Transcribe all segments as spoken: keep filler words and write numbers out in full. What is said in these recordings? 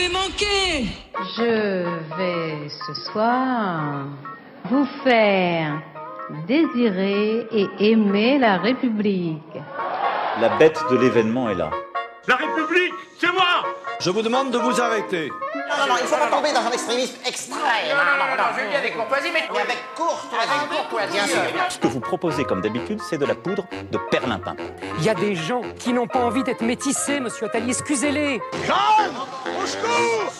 m'avez manqué. Je vais ce soir vous faire désirer et aimer la République. La bête de l'événement est là. La République, c'est moi. Je vous demande de vous arrêter. Non, non, non, il ne faut pas tomber dans un extrémisme extrême. Non, non, non, non, je viens avec courtoisie, mais... Mais avec courtoisie. Avec courtoisie, Ce que vous proposez comme d'habitude, c'est de la poudre de perlimpin. Il y a des gens qui n'ont pas envie d'être métissés, monsieur Attali, excusez-les. Calme, au secours.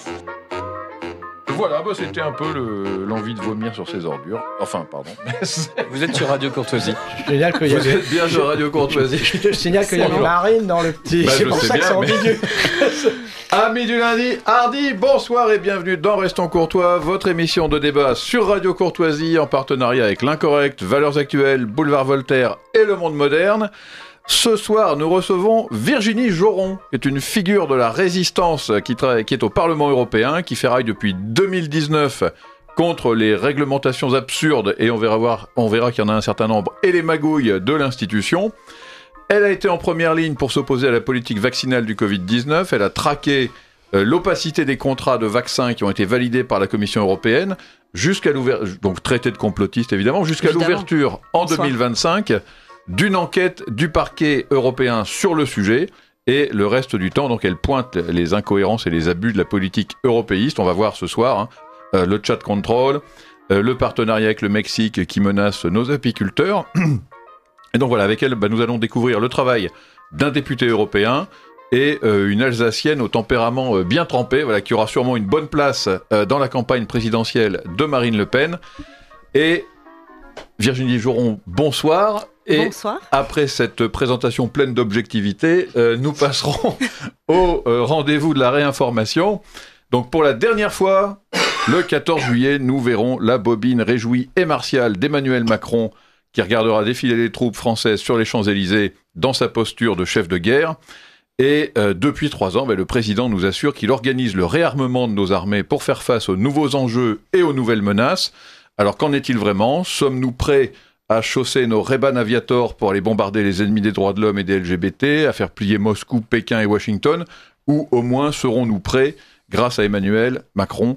Voilà, bah c'était un peu le, l'envie de vomir sur ses ordures. Enfin, pardon. Vous êtes sur Radio Courtoisie. Je signale qu'il y Vous avait... êtes bien sur Radio Courtoisie. Je te signale qu'il y avait Marine dans le petit... Bah, c'est je pour sais ça que bien, c'est mais- ambigu. Amis du lundi, hardi, bonsoir et bienvenue dans Restons Courtois, votre émission de débat sur Radio Courtoisie en partenariat avec l'Incorrect, Valeurs Actuelles, Boulevard Voltaire et Le Monde Moderne. Ce soir, nous recevons Virginie Joron, qui est une figure de la résistance qui, tra- qui est au Parlement européen, qui ferraille depuis deux mille dix-neuf contre les réglementations absurdes, et on verra, voir, on verra qu'il y en a un certain nombre, et les magouilles de l'institution. Elle a été en première ligne pour s'opposer à la politique vaccinale du covid dix-neuf. Elle a traqué euh, l'opacité des contrats de vaccins qui ont été validés par la Commission européenne, jusqu'à l'ouverture, donc traité de complotiste évidemment, jusqu'à Évidemment. l'ouverture en Bonsoir. deux mille vingt-cinq d'une enquête du parquet européen sur le sujet. Et le reste du temps, donc elle pointe les incohérences et les abus de la politique européiste. On va voir ce soir hein, euh, le chat control, euh, le partenariat avec le Mexique qui menace nos apiculteurs. Et donc voilà, avec elle, bah, nous allons découvrir le travail d'un député européen et euh, une Alsacienne au tempérament euh, bien trempé, voilà, qui aura sûrement une bonne place euh, dans la campagne présidentielle de Marine Le Pen. Et Virginie Joron, bonsoir. Et Bonsoir. après cette présentation pleine d'objectivité, euh, nous passerons au euh, rendez-vous de la réinformation. Donc pour la dernière fois, le quatorze juillet, nous verrons la bobine réjouie et martiale d'Emmanuel Macron, qui regardera défiler les troupes françaises sur les Champs-Élysées dans sa posture de chef de guerre. Et euh, depuis trois ans, ben, le président nous assure qu'il organise le réarmement de nos armées pour faire face aux nouveaux enjeux et aux nouvelles menaces. Alors qu'en est-il vraiment ? Sommes-nous prêts à chausser nos Ray-Ban Aviator pour aller bombarder les ennemis des droits de l'homme et des L G B T, à faire plier Moscou, Pékin et Washington ? Ou au moins serons-nous prêts, grâce à Emmanuel Macron,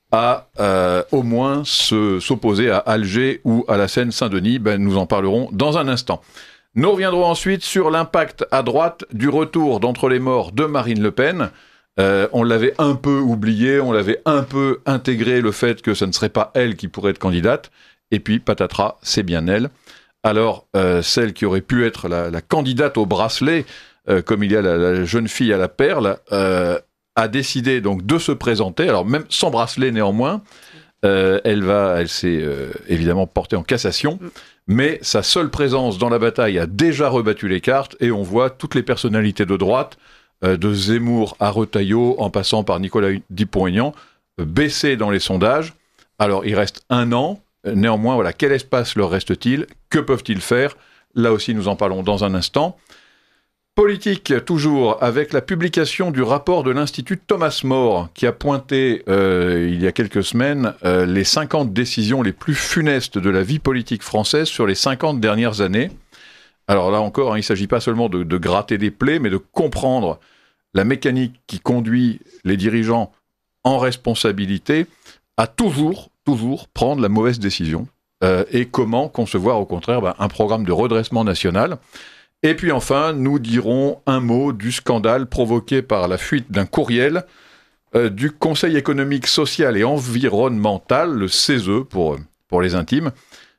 à euh, au moins se, s'opposer à Alger ou à la Seine-Saint-Denis? Ben, nous en parlerons dans un instant. Nous reviendrons ensuite sur l'impact à droite du retour d'entre les morts de Marine Le Pen. Euh, on l'avait un peu oublié, on l'avait un peu intégré, le fait que ce ne serait pas elle qui pourrait être candidate. Et puis, patatras, c'est bien elle. Alors, euh, celle qui aurait pu être la, la candidate au bracelet, euh, comme il y a la, la jeune fille à la perle, euh, a décidé donc de se présenter, alors même sans bracelet néanmoins. Euh, elle va, elle s'est euh, évidemment portée en cassation, mais sa seule présence dans la bataille a déjà rebattu les cartes, et on voit toutes les personnalités de droite, euh, de Zemmour à Retailleau, en passant par Nicolas Dupont-Aignan, euh, baisser dans les sondages. Alors, il reste un an. Néanmoins, voilà, quel espace leur reste-t-il ? Que peuvent-ils faire ? Là aussi, nous en parlons dans un instant. Politique, toujours, avec la publication du rapport de l'Institut Thomas More, qui a pointé, euh, il y a quelques semaines, euh, les cinquante décisions les plus funestes de la vie politique française sur les cinquante dernières années. Alors là encore, hein, il ne s'agit pas seulement de, de gratter des plaies, mais de comprendre la mécanique qui conduit les dirigeants en responsabilité à toujours, toujours prendre la mauvaise décision. Euh, et comment concevoir, au contraire, ben, un programme de redressement national. Et puis enfin, nous dirons un mot du scandale provoqué par la fuite d'un courriel euh, du Conseil économique, social et environnemental, le C E S E pour, pour les intimes.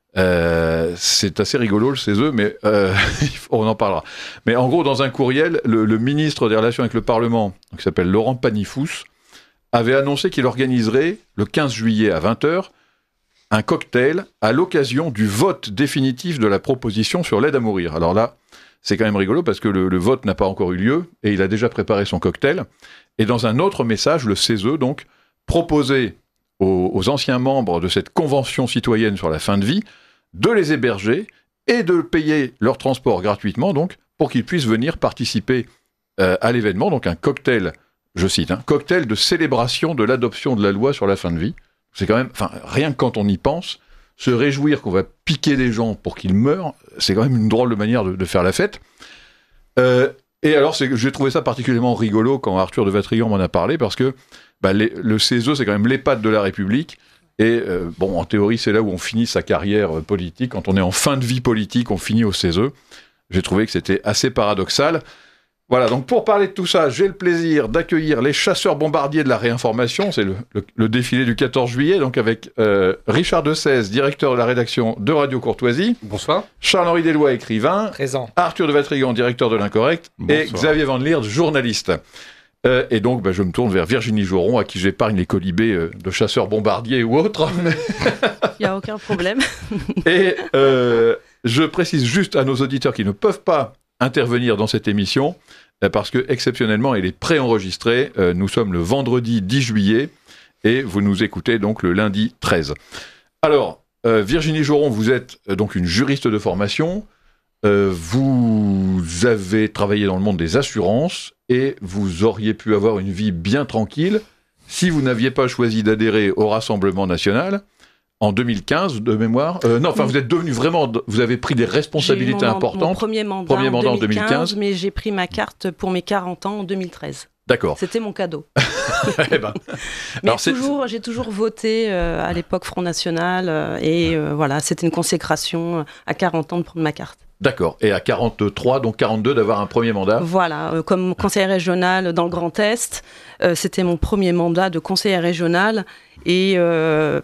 Euh, c'est assez rigolo le C E S E, mais euh, on en parlera. Mais en gros, dans un courriel, le, le ministre des Relations avec le Parlement, qui s'appelle Laurent Panifous, avait annoncé qu'il organiserait le quinze juillet à vingt heures un cocktail à l'occasion du vote définitif de la proposition sur l'aide à mourir. Alors là, c'est quand même rigolo parce que le, le vote n'a pas encore eu lieu et il a déjà préparé son cocktail. Et dans un autre message, le C E S E, donc, proposait aux, aux anciens membres de cette convention citoyenne sur la fin de vie de les héberger et de payer leur transport gratuitement, donc, pour qu'ils puissent venir participer euh, à l'événement. Donc un cocktail, je cite, un cocktail de célébration de l'adoption de la loi sur la fin de vie. C'est quand même, enfin, rien que quand on y pense, se réjouir qu'on va piquer des gens pour qu'ils meurent, c'est quand même une drôle de manière de, de faire la fête. Euh, et alors, c'est, j'ai trouvé ça particulièrement rigolo quand Arthur de Vatrigan m'en a parlé, parce que bah, les, le C E S E, c'est quand même l'EHPAD de la République. Et euh, bon, en théorie, c'est là où on finit sa carrière euh, politique. Quand on est en fin de vie politique, on finit au C E S E. J'ai trouvé que c'était assez paradoxal. Voilà, donc pour parler de tout ça, j'ai le plaisir d'accueillir les chasseurs bombardiers de la réinformation. C'est le, le, le défilé du quatorze juillet, donc avec euh, Richard Dessèze, directeur de la rédaction de Radio Courtoisie. Bonsoir. Charles-Henri Deslois, écrivain. Présent. Arthur de Vatrigan, directeur de l'Incorrect. Bonsoir. Et Xavier Van Lierde, journaliste. Euh, et donc, bah, je me tourne vers Virginie Joron, à qui j'épargne les colibés euh, de chasseurs bombardiers ou autres. Il n'y a aucun problème. Et euh, je précise juste à nos auditeurs qui ne peuvent pas intervenir dans cette émission, euh, parce que exceptionnellement, elle est préenregistrée. Euh, nous sommes le vendredi dix juillet, et vous nous écoutez donc le lundi treize. Alors, euh, Virginie Joron, vous êtes euh, donc une juriste de formation. Euh, vous avez travaillé dans le monde des assurances et vous auriez pu avoir une vie bien tranquille si vous n'aviez pas choisi d'adhérer au Rassemblement national en deux mille quinze, de mémoire. Euh, non, enfin, vous êtes devenu vraiment... Vous avez pris des responsabilités j'ai eu mon, importantes. Mon premier mandat, premier mandat en, en deux mille quinze, mais j'ai pris ma carte pour mes quarante ans en deux mille treize. D'accord. C'était mon cadeau. eh ben. Mais Alors, toujours, j'ai toujours voté euh, à l'époque Front National euh, et euh, voilà, c'était une consécration euh, à quarante ans de prendre ma carte. D'accord. Et à quarante-trois, donc quarante-deux, d'avoir un premier mandat. Voilà, euh, comme conseillère régionale dans le Grand Est, euh, c'était mon premier mandat de conseillère régionale et euh,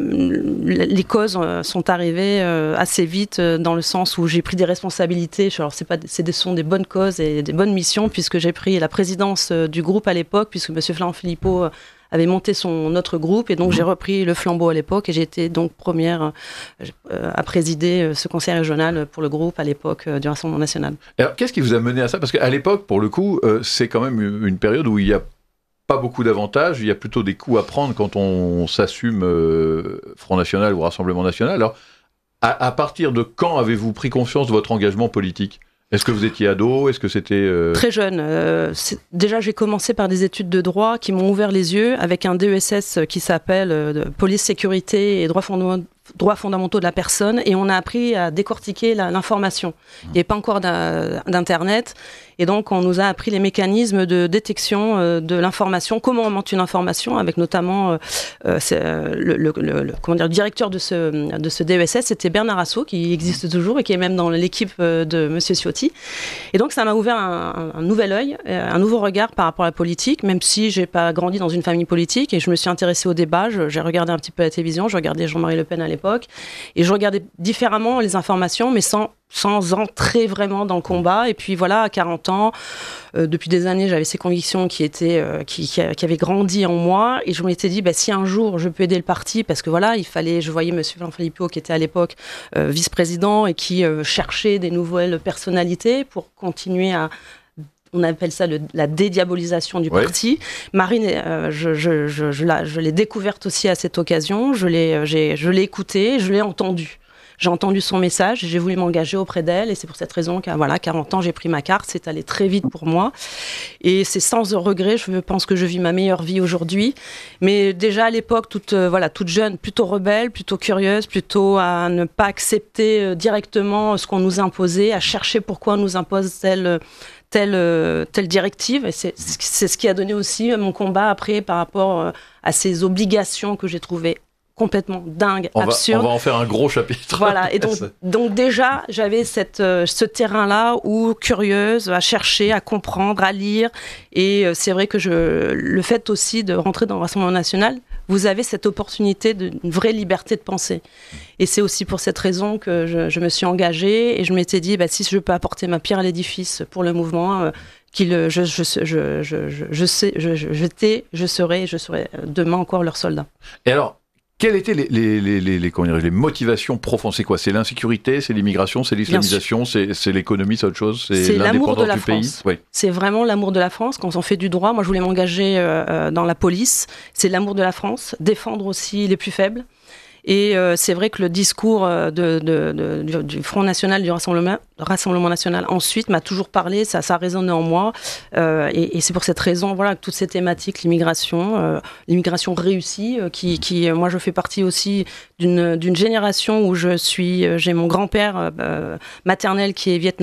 les causes sont arrivées euh, assez vite euh, dans le sens où j'ai pris des responsabilités. Alors c'est pas, c'est des, sont des bonnes causes et des bonnes missions puisque j'ai pris la présidence euh, du groupe à l'époque puisque M. Florent Philippot euh, avait monté son autre groupe et donc mmh. j'ai repris le flambeau à l'époque et j'ai été donc première euh, à présider euh, ce conseil régional pour le groupe à l'époque euh, du Rassemblement national. Alors qu'est-ce qui vous a mené à ça? Parce qu'à l'époque, pour le coup, euh, c'est quand même une période où il y a pas beaucoup d'avantages, il y a plutôt des coups à prendre quand on s'assume euh, Front National ou Rassemblement National. Alors, à, à partir de quand avez-vous pris conscience de votre engagement politique ? Est-ce que vous étiez ado ? Est-ce que c'était... Euh... Très jeune. Euh, c'est... Déjà, j'ai commencé par des études de droit qui m'ont ouvert les yeux avec un D E S S qui s'appelle euh, Police, Sécurité et droits fondamentaux. droits fondamentaux de la personne et on a appris à décortiquer la, l'information. Il n'y avait pas encore d'internet et donc on nous a appris les mécanismes de détection euh, de l'information, comment on monte une information avec notamment euh, c'est, euh, le, le, le, comment dire, le directeur de ce, de ce D E S S, c'était Bernard Assot qui existe toujours et qui est même dans l'équipe de Monsieur Ciotti. Et donc ça m'a ouvert un, un, un nouvel œil, un nouveau regard par rapport à la politique, même si j'ai pas grandi dans une famille politique et je me suis intéressée au débat, je, j'ai regardé un petit peu la télévision, je regardais Jean-Marie Le Pen à l'époque, et je regardais différemment les informations, mais sans, sans entrer vraiment dans le combat. Et puis voilà, à quarante ans, euh, depuis des années, j'avais ces convictions qui, étaient, euh, qui, qui, qui avaient grandi en moi, et je m'étais dit, bah, si un jour je peux aider le parti, parce que voilà, il fallait, je voyais M. Florent Philippot, qui était à l'époque euh, vice-président, et qui euh, cherchait des nouvelles personnalités pour continuer à... On appelle ça le, la dédiabolisation du ouais. parti. Marine, euh, je, je, je, je, la, je l'ai découverte aussi à cette occasion. Je l'ai, j'ai, je l'ai écoutée, je l'ai entendue. J'ai entendu son message, j'ai voulu m'engager auprès d'elle et c'est pour cette raison qu'à voilà, quarante ans, j'ai pris ma carte. C'est allé très vite pour moi. Et c'est sans regret, je pense que je vis ma meilleure vie aujourd'hui. Mais déjà à l'époque, toute, euh, voilà, toute jeune, plutôt rebelle, plutôt curieuse, plutôt à ne pas accepter euh, directement ce qu'on nous imposait, à chercher pourquoi on nous impose tel... Telle, euh, telle directive, et c'est, c'est ce qui a donné aussi mon combat après par rapport euh, à ces obligations que j'ai trouvées complètement dingues, on absurdes. Va, on va en faire un gros chapitre. Voilà, et donc, donc déjà, j'avais cette, euh, ce terrain-là où, curieuse, à chercher, à comprendre, à lire, et euh, c'est vrai que je, le fait aussi de rentrer dans le Rassemblement national, vous avez cette opportunité d'une vraie liberté de penser. Et c'est aussi pour cette raison que je, je me suis engagée et je m'étais dit, bah, si je peux apporter ma pierre à l'édifice pour le mouvement, euh, qu'il, je, je, je, je, je, je sais, je, je, j'étais, je serai, je serai demain encore leur soldat. Et alors, quelles étaient les, les, les, les, les, comment dire, les motivations profondes ? C'est quoi ? C'est l'insécurité, c'est l'immigration, c'est l'islamisation, c'est, c'est l'économie, c'est autre chose ? C'est, c'est l'amour de la du France. Pays oui. C'est vraiment l'amour de la France. Quand on fait du droit, moi je voulais m'engager euh, dans la police. C'est l'amour de la France, défendre aussi les plus faibles. Et euh, c'est vrai que le discours de, de, de, du, du Front National, du Rassemblement, Rassemblement National ensuite m'a toujours parlé, ça, ça a résonné en moi. Euh, et, et c'est pour cette raison, voilà, que toutes ces thématiques, l'immigration, euh, l'immigration réussie, euh, qui, qui, moi je fais partie aussi d'une, d'une génération où je suis, j'ai mon grand-père euh, maternel qui est vietnamien.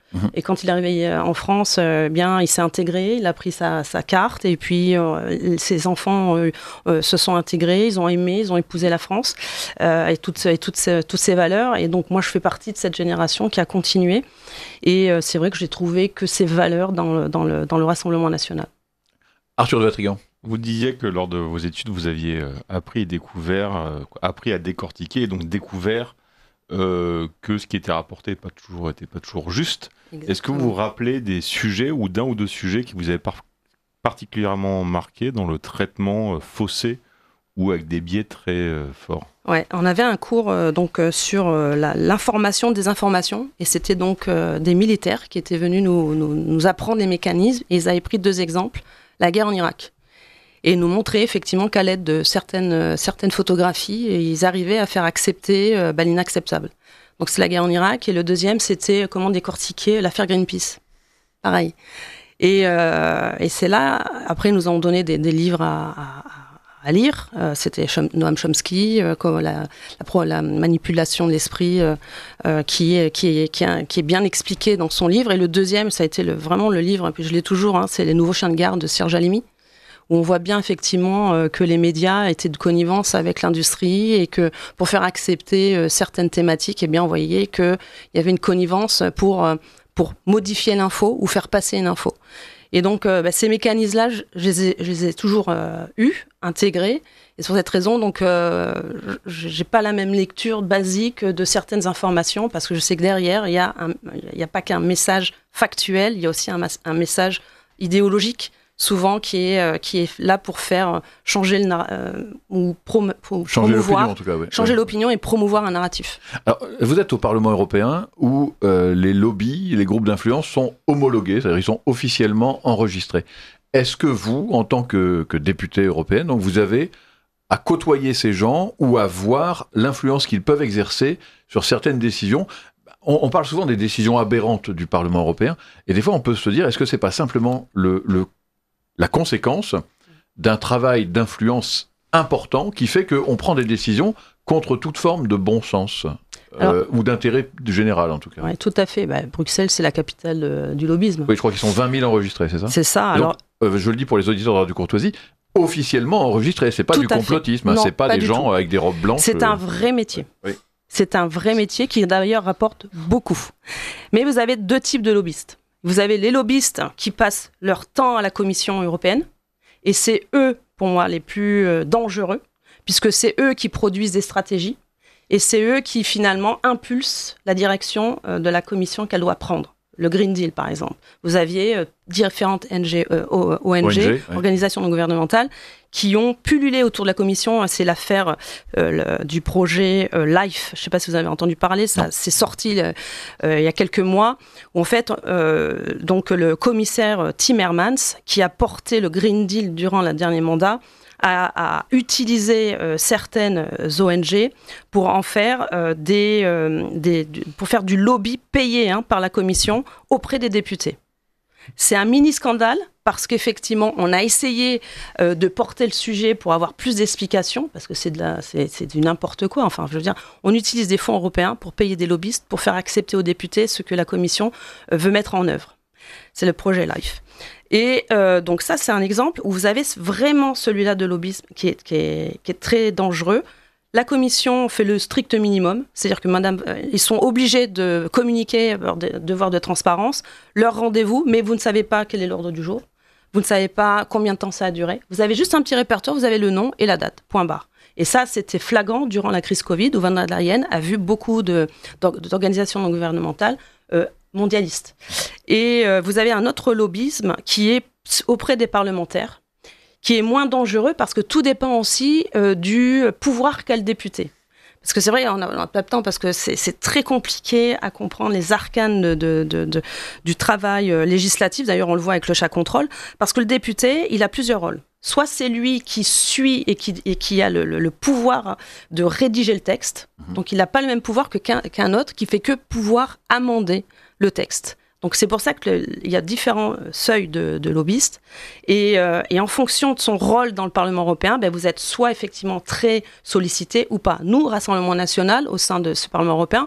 Mmh. Et quand il est arrivé en France, euh, bien, il s'est intégré, il a pris sa, sa carte, et puis euh, ses enfants euh, euh, se sont intégrés, ils ont aimé, ils ont épousé la France euh, et toutes, et toutes, ces, toutes ces valeurs. Et donc moi, je fais partie de cette génération qui a continué. Et euh, c'est vrai que j'ai trouvé que ces valeurs dans le, dans le, dans le Rassemblement national. Arthur de Vatrigan. Vous disiez que lors de vos études, vous aviez euh, appris et découvert, euh, appris à décortiquer, et donc découvert euh, que ce qui était rapporté n'était pas toujours, était pas toujours juste. Exactement. Est-ce que vous vous rappelez des sujets ou d'un ou deux sujets qui vous avaient par- particulièrement marqué dans le traitement euh, faussé ou avec des biais très euh, forts? Ouais, on avait un cours euh, donc euh, sur euh, la, l'information des informations, et c'était donc euh, des militaires qui étaient venus nous, nous, nous apprendre les mécanismes, et ils avaient pris deux exemples, la guerre en Irak. Et nous montrer effectivement qu'à l'aide de certaines, euh, certaines photographies, ils arrivaient à faire accepter euh, bah, l'inacceptable. Donc c'est la guerre en Irak, et le deuxième c'était comment décortiquer l'affaire Greenpeace. Pareil. Et, euh, et c'est là, après ils nous ont donné des, des livres à, à, à lire, euh, c'était Chom- Noam Chomsky, euh, la, la, la manipulation de l'esprit euh, euh, qui, est, qui, est, qui, est, qui est bien expliqué dans son livre. Et le deuxième, ça a été le, vraiment le livre, et puis je l'ai toujours, hein, c'est Les Nouveaux Chiens de Garde de Serge Halimi, où on voit bien effectivement euh, que les médias étaient de connivence avec l'industrie, et que pour faire accepter euh, certaines thématiques, eh bien, on voyait qu'il y avait une connivence pour, euh, pour modifier l'info ou faire passer une info. Et donc, euh, bah, ces mécanismes-là, je, je, les ai, je les ai toujours euh, eus, intégrés. Et sur cette raison, donc, euh, j'ai pas la même lecture basique de certaines informations, parce que je sais que derrière, il y a, un, il y a pas qu'un message factuel, il y a aussi un, un message idéologique, souvent qui est, euh, qui est là pour faire changer le euh, ou prom- pour changer promouvoir, l'opinion en tout cas, ouais. changer ouais. l'opinion et promouvoir un narratif. Alors, vous êtes au Parlement européen où euh, les lobbies, les groupes d'influence sont homologués, c'est-à-dire ils sont officiellement enregistrés. Est-ce que vous, en tant que, que députée européenne, donc vous avez à côtoyer ces gens ou à voir l'influence qu'ils peuvent exercer sur certaines décisions? On, on parle souvent des décisions aberrantes du Parlement européen, et des fois on peut se dire, est-ce que c'est pas simplement le, le la conséquence d'un travail d'influence important qui fait qu'on prend des décisions contre toute forme de bon sens Alors, euh, ou d'intérêt général en tout cas. Oui, tout à fait. Bah, Bruxelles, c'est la capitale euh, du lobbyisme. Oui, je crois qu'ils sont vingt mille enregistrés, c'est ça? C'est ça. Donc, alors... euh, je le dis pour les auditeurs de Radio Courtoisie, officiellement enregistrés. C'est pas tout du complotisme, non, c'est pas, pas des gens tout. avec des robes blanches. C'est un vrai métier. Oui. C'est un vrai métier qui d'ailleurs rapporte beaucoup. Mais vous avez deux types de lobbyistes. Vous avez les lobbyistes qui passent leur temps à la Commission européenne, et c'est eux, pour moi, les plus euh, dangereux, puisque c'est eux qui produisent des stratégies, et c'est eux qui, finalement, impulsent la direction euh, de la Commission qu'elle doit prendre. Le Green Deal, par exemple. Vous aviez euh, différentes N G, euh, O N G, O N G ouais. organisations non gouvernementales, qui ont pullulé autour de la Commission. C'est l'affaire euh, le, du projet euh, LIFE. Je ne sais pas si vous avez entendu parler. Ça, c'est sorti euh, il y a quelques mois. Où en fait, euh, donc le commissaire Timmermans, qui a porté le Green Deal durant le dernier mandat, à, à utiliser euh, certaines O N G pour en faire euh, des, euh, des du, pour faire du lobby payé hein, par la Commission auprès des députés. C'est un mini scandale parce qu'effectivement on a essayé euh, de porter le sujet pour avoir plus d'explications parce que c'est de la, c'est, c'est du n'importe quoi. Enfin, je veux dire, on utilise des fonds européens pour payer des lobbyistes pour faire accepter aux députés ce que la Commission euh, veut mettre en œuvre. C'est le projet LIFE. Et euh, donc ça, c'est un exemple où vous avez vraiment celui-là de lobbyisme qui est, qui est, qui est très dangereux. La Commission fait le strict minimum, c'est-à-dire que madame, euh, ils sont obligés de communiquer leur de, devoir de transparence, leur rendez-vous, mais vous ne savez pas quel est l'ordre du jour, vous ne savez pas combien de temps ça a duré. Vous avez juste un petit répertoire, vous avez le nom et la date, point barre. Et ça, c'était flagrant durant la crise Covid, où Van der Leyen a vu beaucoup de, d'organisations non gouvernementales euh, mondialistes. Et euh, vous avez un autre lobbyisme qui est auprès des parlementaires, qui est moins dangereux parce que tout dépend aussi euh, du pouvoir qu'a le député. Parce que c'est vrai, on n'a pas de temps parce que c'est, c'est très compliqué à comprendre les arcanes de, de, de, de, du travail euh, législatif. D'ailleurs, on le voit avec le chat contrôle. Parce que le député, il a plusieurs rôles. Soit c'est lui qui suit et qui, et qui a le, le, le pouvoir de rédiger le texte. Mmh. Donc, il n'a pas le même pouvoir que qu'un, qu'un autre qui fait que pouvoir amender le texte. Donc c'est pour ça qu'il y a différents seuils de, de lobbyistes et, euh, et en fonction de son rôle dans le Parlement européen, ben vous êtes soit effectivement très sollicité ou pas. Nous, Rassemblement national, au sein de ce Parlement européen,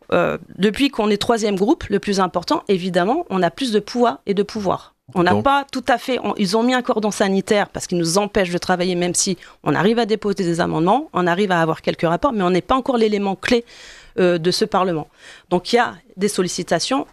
euh, depuis qu'on est troisième groupe, le plus important, évidemment, on a plus de poids et de pouvoir. On n'a pas tout à fait... On, ils ont mis un cordon sanitaire parce qu'ils nous empêchent de travailler, même si on arrive à déposer des amendements, on arrive à avoir quelques rapports, mais on n'est pas encore l'élément clé euh, de ce Parlement. Donc il y a des sollicitations,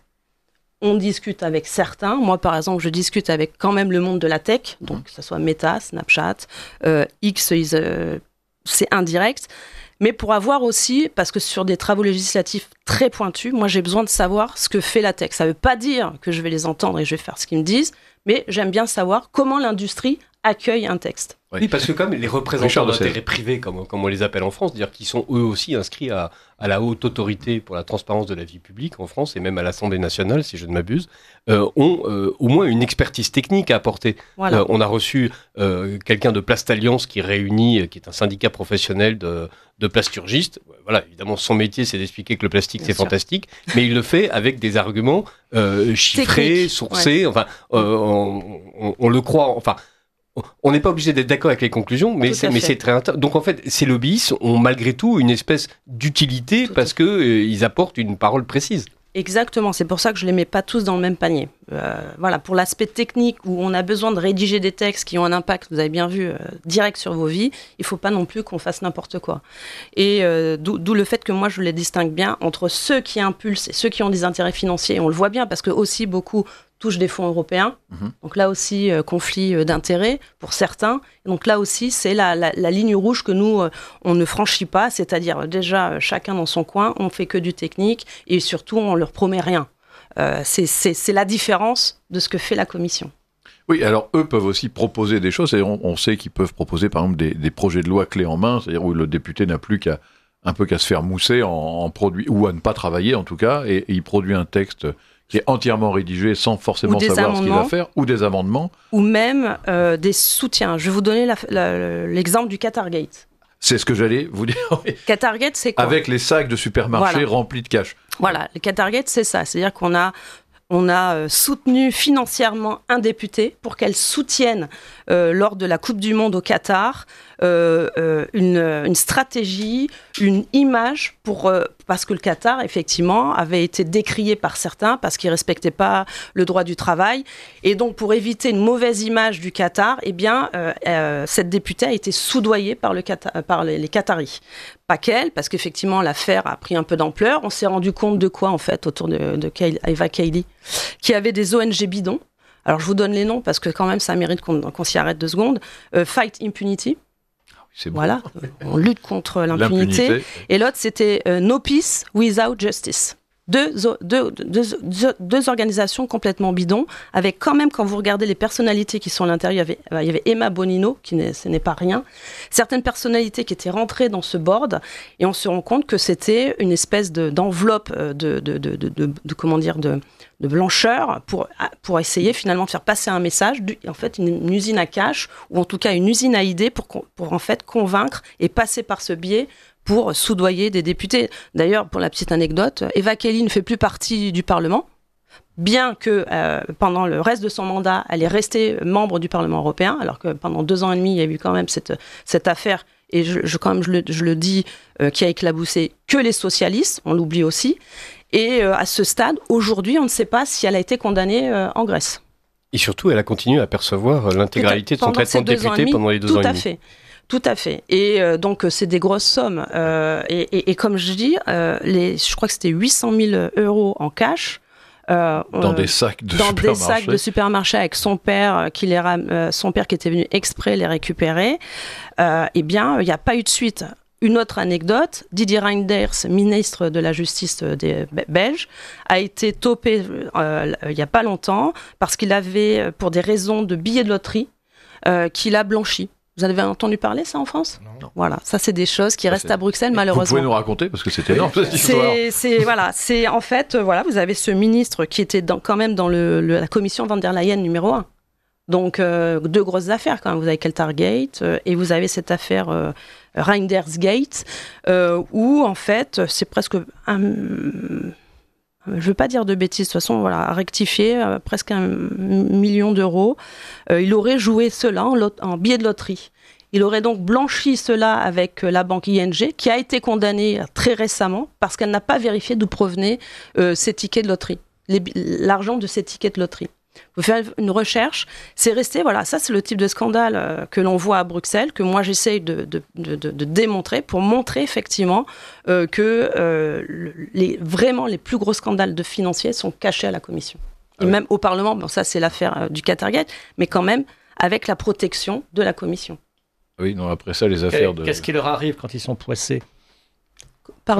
on discute avec certains. Moi, par exemple, je discute avec quand même le monde de la tech, donc que ce soit Meta, Snapchat, euh, X, euh, c'est indirect. Mais pour avoir aussi, parce que sur des travaux législatifs très pointus, moi j'ai besoin de savoir ce que fait la tech. Ça ne veut pas dire que je vais les entendre et je vais faire ce qu'ils me disent, mais j'aime bien savoir comment l'industrie accueille un texte. Oui, oui, parce que comme les représentants d'intérêts privés, comme, comme on les appelle en France, c'est-à-dire qu'ils sont eux aussi inscrits à, à la haute autorité pour la transparence de la vie publique en France, et même à l'Assemblée nationale, si je ne m'abuse, euh, ont euh, au moins une expertise technique à apporter. Voilà. Euh, on a reçu euh, quelqu'un de Plastalliance qui réunit, qui est un syndicat professionnel de, de plasturgistes. Voilà, évidemment, son métier, c'est d'expliquer que le plastique, Bien c'est sûr. fantastique, mais il le fait avec des arguments euh, chiffrés, Technique. sourcés, ouais. enfin, euh, on, on, on le croit, enfin... On n'est pas obligé d'être d'accord avec les conclusions, mais c'est, mais c'est très intéressant. Donc en fait, ces lobbyistes ont malgré tout une espèce d'utilité tout parce qu'ils euh, apportent une parole précise. Exactement, c'est pour ça que je ne les mets pas tous dans le même panier. Euh, voilà, pour l'aspect technique où on a besoin de rédiger des textes qui ont un impact, vous avez bien vu, euh, direct sur vos vies, il ne faut pas non plus qu'on fasse n'importe quoi. Et euh, d'où, d'où le fait que moi je les distingue bien entre ceux qui impulsent et ceux qui ont des intérêts financiers. Et on le voit bien parce que aussi beaucoup touchent des fonds européens. Mmh. Donc là aussi, euh, conflit euh, d'intérêts pour certains. Et donc là aussi, c'est la, la, la ligne rouge que nous, euh, on ne franchit pas. C'est-à-dire euh, déjà, euh, chacun dans son coin, on ne fait que du technique et surtout, on ne leur promet rien. Euh, c'est, c'est, c'est la différence de ce que fait la Commission. Oui, alors eux peuvent aussi proposer des choses. On, on sait qu'ils peuvent proposer, par exemple, des, des projets de loi clés en main, c'est-à-dire où le député n'a plus qu'à un peu qu'à se faire mousser en, en produit, ou à ne pas travailler en tout cas, et, et il produit un texte qui est entièrement rédigé sans forcément savoir ce qu'il va faire, ou des amendements. Ou même euh, des soutiens. Je vais vous donner la, la, l'exemple du Qatargate. C'est ce que j'allais vous dire. Qatargate, c'est quoi ? Avec les sacs de supermarché voilà. remplis de cash. Voilà, le Qatargate, c'est ça. C'est-à-dire qu'on a... On a soutenu financièrement un député pour qu'elle soutienne, euh, lors de la Coupe du Monde au Qatar, euh, euh, une, une stratégie, une image, pour, euh, parce que le Qatar, effectivement, avait été décrié par certains parce qu'il ne respectait pas le droit du travail. Et donc, pour éviter une mauvaise image du Qatar, eh bien, euh, euh, cette députée a été soudoyée par, le Qatar, par les, les Qataris. Pas qu'elle, parce qu'effectivement, l'affaire a pris un peu d'ampleur. On s'est rendu compte de quoi, en fait, autour de, de Kay, Eva Kaili, qui avait des O N G bidons. Alors, je vous donne les noms, parce que quand même, ça mérite qu'on, qu'on s'y arrête deux secondes. Euh, Fight Impunity. C'est bon. Voilà, on lutte contre l'impunité. l'impunité. Et l'autre, c'était euh, No Peace Without Justice. Deux, deux, deux, deux, deux organisations complètement bidons, avec quand même, quand vous regardez les personnalités qui sont à l'intérieur, il y avait, il y avait Emma Bonino, qui n'est, ce n'est pas rien, certaines personnalités qui étaient rentrées dans ce board, et on se rend compte que c'était une espèce de, d'enveloppe de, de, de, de, de, de, de, comment dire, de, de blancheur pour, pour essayer finalement de faire passer un message, en fait une, une usine à cash, ou en tout cas une usine à idées pour, pour en fait convaincre et passer par ce biais pour soudoyer des députés. D'ailleurs, pour la petite anecdote, Eva Kaili ne fait plus partie du Parlement, bien que euh, pendant le reste de son mandat, elle est restée membre du Parlement européen, alors que pendant deux ans et demi, il y a eu quand même cette, cette affaire, et je, je, quand même, je, le, je le dis, euh, qui a éclaboussé que les socialistes, on l'oublie aussi, et euh, à ce stade, aujourd'hui, on ne sait pas si elle a été condamnée euh, en Grèce. Et surtout, elle a continué à percevoir l'intégralité de son traitement de député pendant les deux ans et demi. Tout à fait. Tout à fait. Et euh, donc, c'est des grosses sommes. Euh, et, et, et comme je dis, euh, les, je crois que c'était huit cent mille euros en cash. Euh, dans euh, des sacs de dans supermarché. Dans des sacs de supermarché avec son père, qui les ram- euh, son père qui était venu exprès les récupérer. Euh, eh bien, il n'y a pas eu de suite. Une autre anecdote, Didier Reynders, ministre de la Justice des Belges, a été topé euh, il n'y a pas longtemps parce qu'il avait, pour des raisons de billets de loterie, euh, qu'il a blanchi. Vous avez entendu parler ça en France ? Non. Voilà, ça c'est des choses qui ça, restent c'est... à Bruxelles malheureusement. Vous pouvez nous raconter parce que c'est énorme cette histoire. C'est, c'est voilà, c'est en fait voilà, vous avez ce ministre qui était dans, quand même dans le, le, la commission van der Leyen numéro un. Donc euh, deux grosses affaires quand même. Vous avez Qatargate euh, et vous avez cette affaire euh, Reynders-Gate euh, où en fait c'est presque un je ne veux pas dire de bêtises, de toute façon, voilà, rectifier, euh, presque un million d'euros. Euh, il aurait joué cela en, lot- en billet de loterie. Il aurait donc blanchi cela avec la banque I N G, qui a été condamnée très récemment parce qu'elle n'a pas vérifié d'où provenaient euh, ces tickets de loterie, les, l'argent de ces tickets de loterie. Vous faites une recherche, c'est resté, voilà, ça c'est le type de scandale euh, que l'on voit à Bruxelles, que moi j'essaye de, de, de, de, de démontrer pour montrer effectivement euh, que euh, les, vraiment les plus gros scandales de financiers sont cachés à la Commission. Et ah même oui. au Parlement, bon ça c'est l'affaire euh, du Qatargate, mais quand même avec la protection de la Commission. Oui, non, après ça les affaires de... Qu'est-ce qui leur arrive quand ils sont poissés ? Pardon ?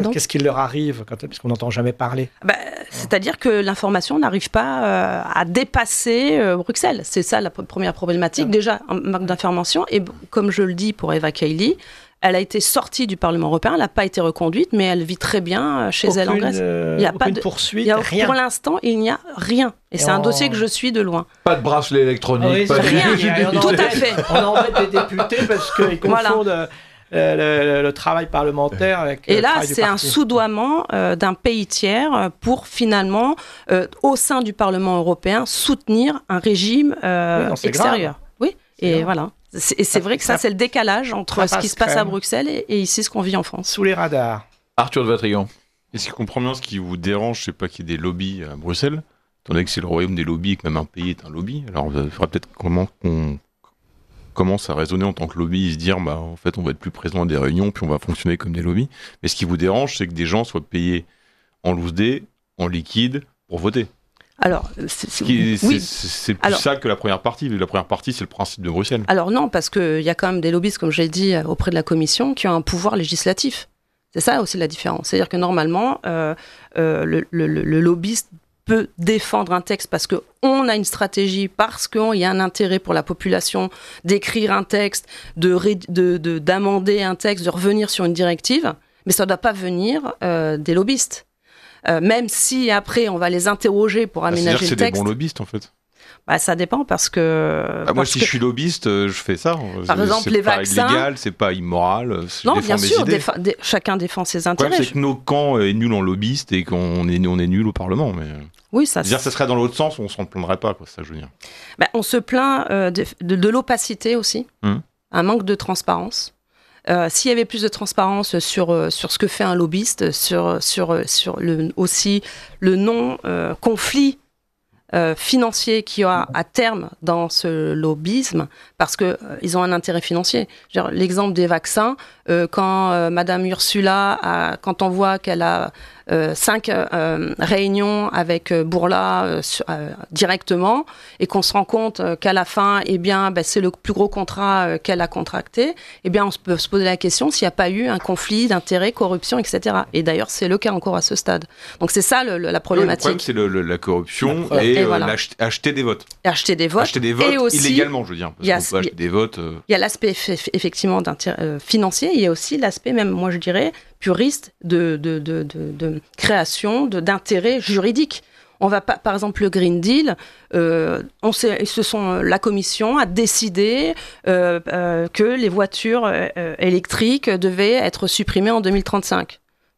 Qu'est-ce qui leur arrive quand, puisqu'on n'entend jamais parler ? bah, C'est-à-dire que l'information n'arrive pas euh, à dépasser euh, Bruxelles. C'est ça la p- première problématique. Ah. Déjà, un manque d'information. Et comme je le dis pour Eva Kaili, elle a été sortie du Parlement européen, elle n'a pas été reconduite, mais elle vit très bien chez aucune, elle en Grèce. Euh, il y a pas de poursuite, il y a, rien. Pour l'instant, il n'y a rien. Et, Et c'est on... un dossier que je suis de loin. Pas de bracelet électronique. Oui, pas de... rien. Tout à fait. On embête des députés parce qu'ils confondent... Voilà. Le, le, le travail parlementaire avec et le là travail du c'est parti. Un soudoiement euh, d'un pays tiers pour finalement euh, au sein du Parlement européen soutenir un régime euh, oui, non, extérieur grave. Oui c'est et grave. Voilà c'est, et c'est ça, vrai que ça, ça c'est le décalage entre ce qui se passe crème. à Bruxelles et, et ici ce qu'on vit en France sous les radars. Arthur de Vatrigan, est-ce qu'il comprend bien ce qui vous dérange, je sais pas, qu'il y ait des lobbies à Bruxelles, étant donné que c'est le royaume des lobbies et que même un pays est un lobby, alors il faudra peut-être comment qu'on commence à raisonner en tant que lobby et se dire bah en fait on va être plus présent à des réunions puis on va fonctionner comme des lobbies. Mais ce qui vous dérange, c'est que des gens soient payés en loose day, en liquide pour voter. Alors, c'est, c'est, qui, oui. c'est, c'est plus Alors, ça que la première partie. La première partie, c'est le principe de Bruxelles. Alors non, parce qu'il y a quand même des lobbyistes, comme j'ai dit, auprès de la Commission, qui ont un pouvoir législatif. C'est ça aussi la différence. C'est-à-dire que normalement, euh, euh, le, le, le lobbyiste peut défendre un texte parce qu'on a une stratégie, parce qu'il y a un intérêt pour la population d'écrire un texte, de, de, de, d'amender un texte, de revenir sur une directive, mais ça ne doit pas venir euh, des lobbyistes. Euh, même si après on va les interroger pour aménager ah, c'est-à-dire le que c'est texte. C'est des bons lobbyistes en fait. Bah, ça dépend parce que. Ah, moi, parce si que... je suis lobbyiste, je fais ça. Par c'est, exemple, c'est les pas vaccins. C'est illégal, c'est pas immoral. Je non, défends bien mes sûr, idées. défa- dé- chacun défend ses intérêts. Le problème, c'est que nos camps est nul en lobbyiste et qu'on est, on est nul au Parlement. Mais... Oui, ça. C'est-à-dire, ça serait dans l'autre sens, on s'en plaindrait pas, quoi, c'est ça que je veux dire. Bah, on se plaint euh, de, de, de l'opacité aussi, hum. un manque de transparence. Euh, s'il y avait plus de transparence sur, euh, sur ce que fait un lobbyiste, sur, sur, sur le, aussi le non-conflit euh, financier qu'il y a à terme dans ce lobbyisme, parce qu'ils euh, ont un intérêt financier. Genre, l'exemple des vaccins, euh, quand euh, Madame Ursula, a, quand on voit qu'elle a euh, cinq euh, réunions avec euh, Bourla euh, euh, directement, et qu'on se rend compte euh, qu'à la fin, eh bien, ben, c'est le plus gros contrat euh, qu'elle a contracté, eh bien, on peut se poser la question s'il n'y a pas eu un conflit d'intérêts, corruption, et cetera. Et d'ailleurs, c'est le cas encore à ce stade. Donc c'est ça le, le, la problématique. Le problème, c'est le, le, la corruption la et, et euh, voilà. acheter des votes. Acheter des votes. Acheter des votes et aussi, illégalement, je veux dire. Parce a, qu'on peut acheter des votes. Euh... Il y a l'aspect eff- effectivement euh, financier, il y a aussi l'aspect, même moi je dirais, puriste de, de, de, de, de création de, d'intérêt juridique. On va pas, par exemple, le Green Deal, euh, on sait, ce sont, la Commission a décidé euh, euh, que les voitures euh, électriques devaient être supprimées en deux mille trente-cinq.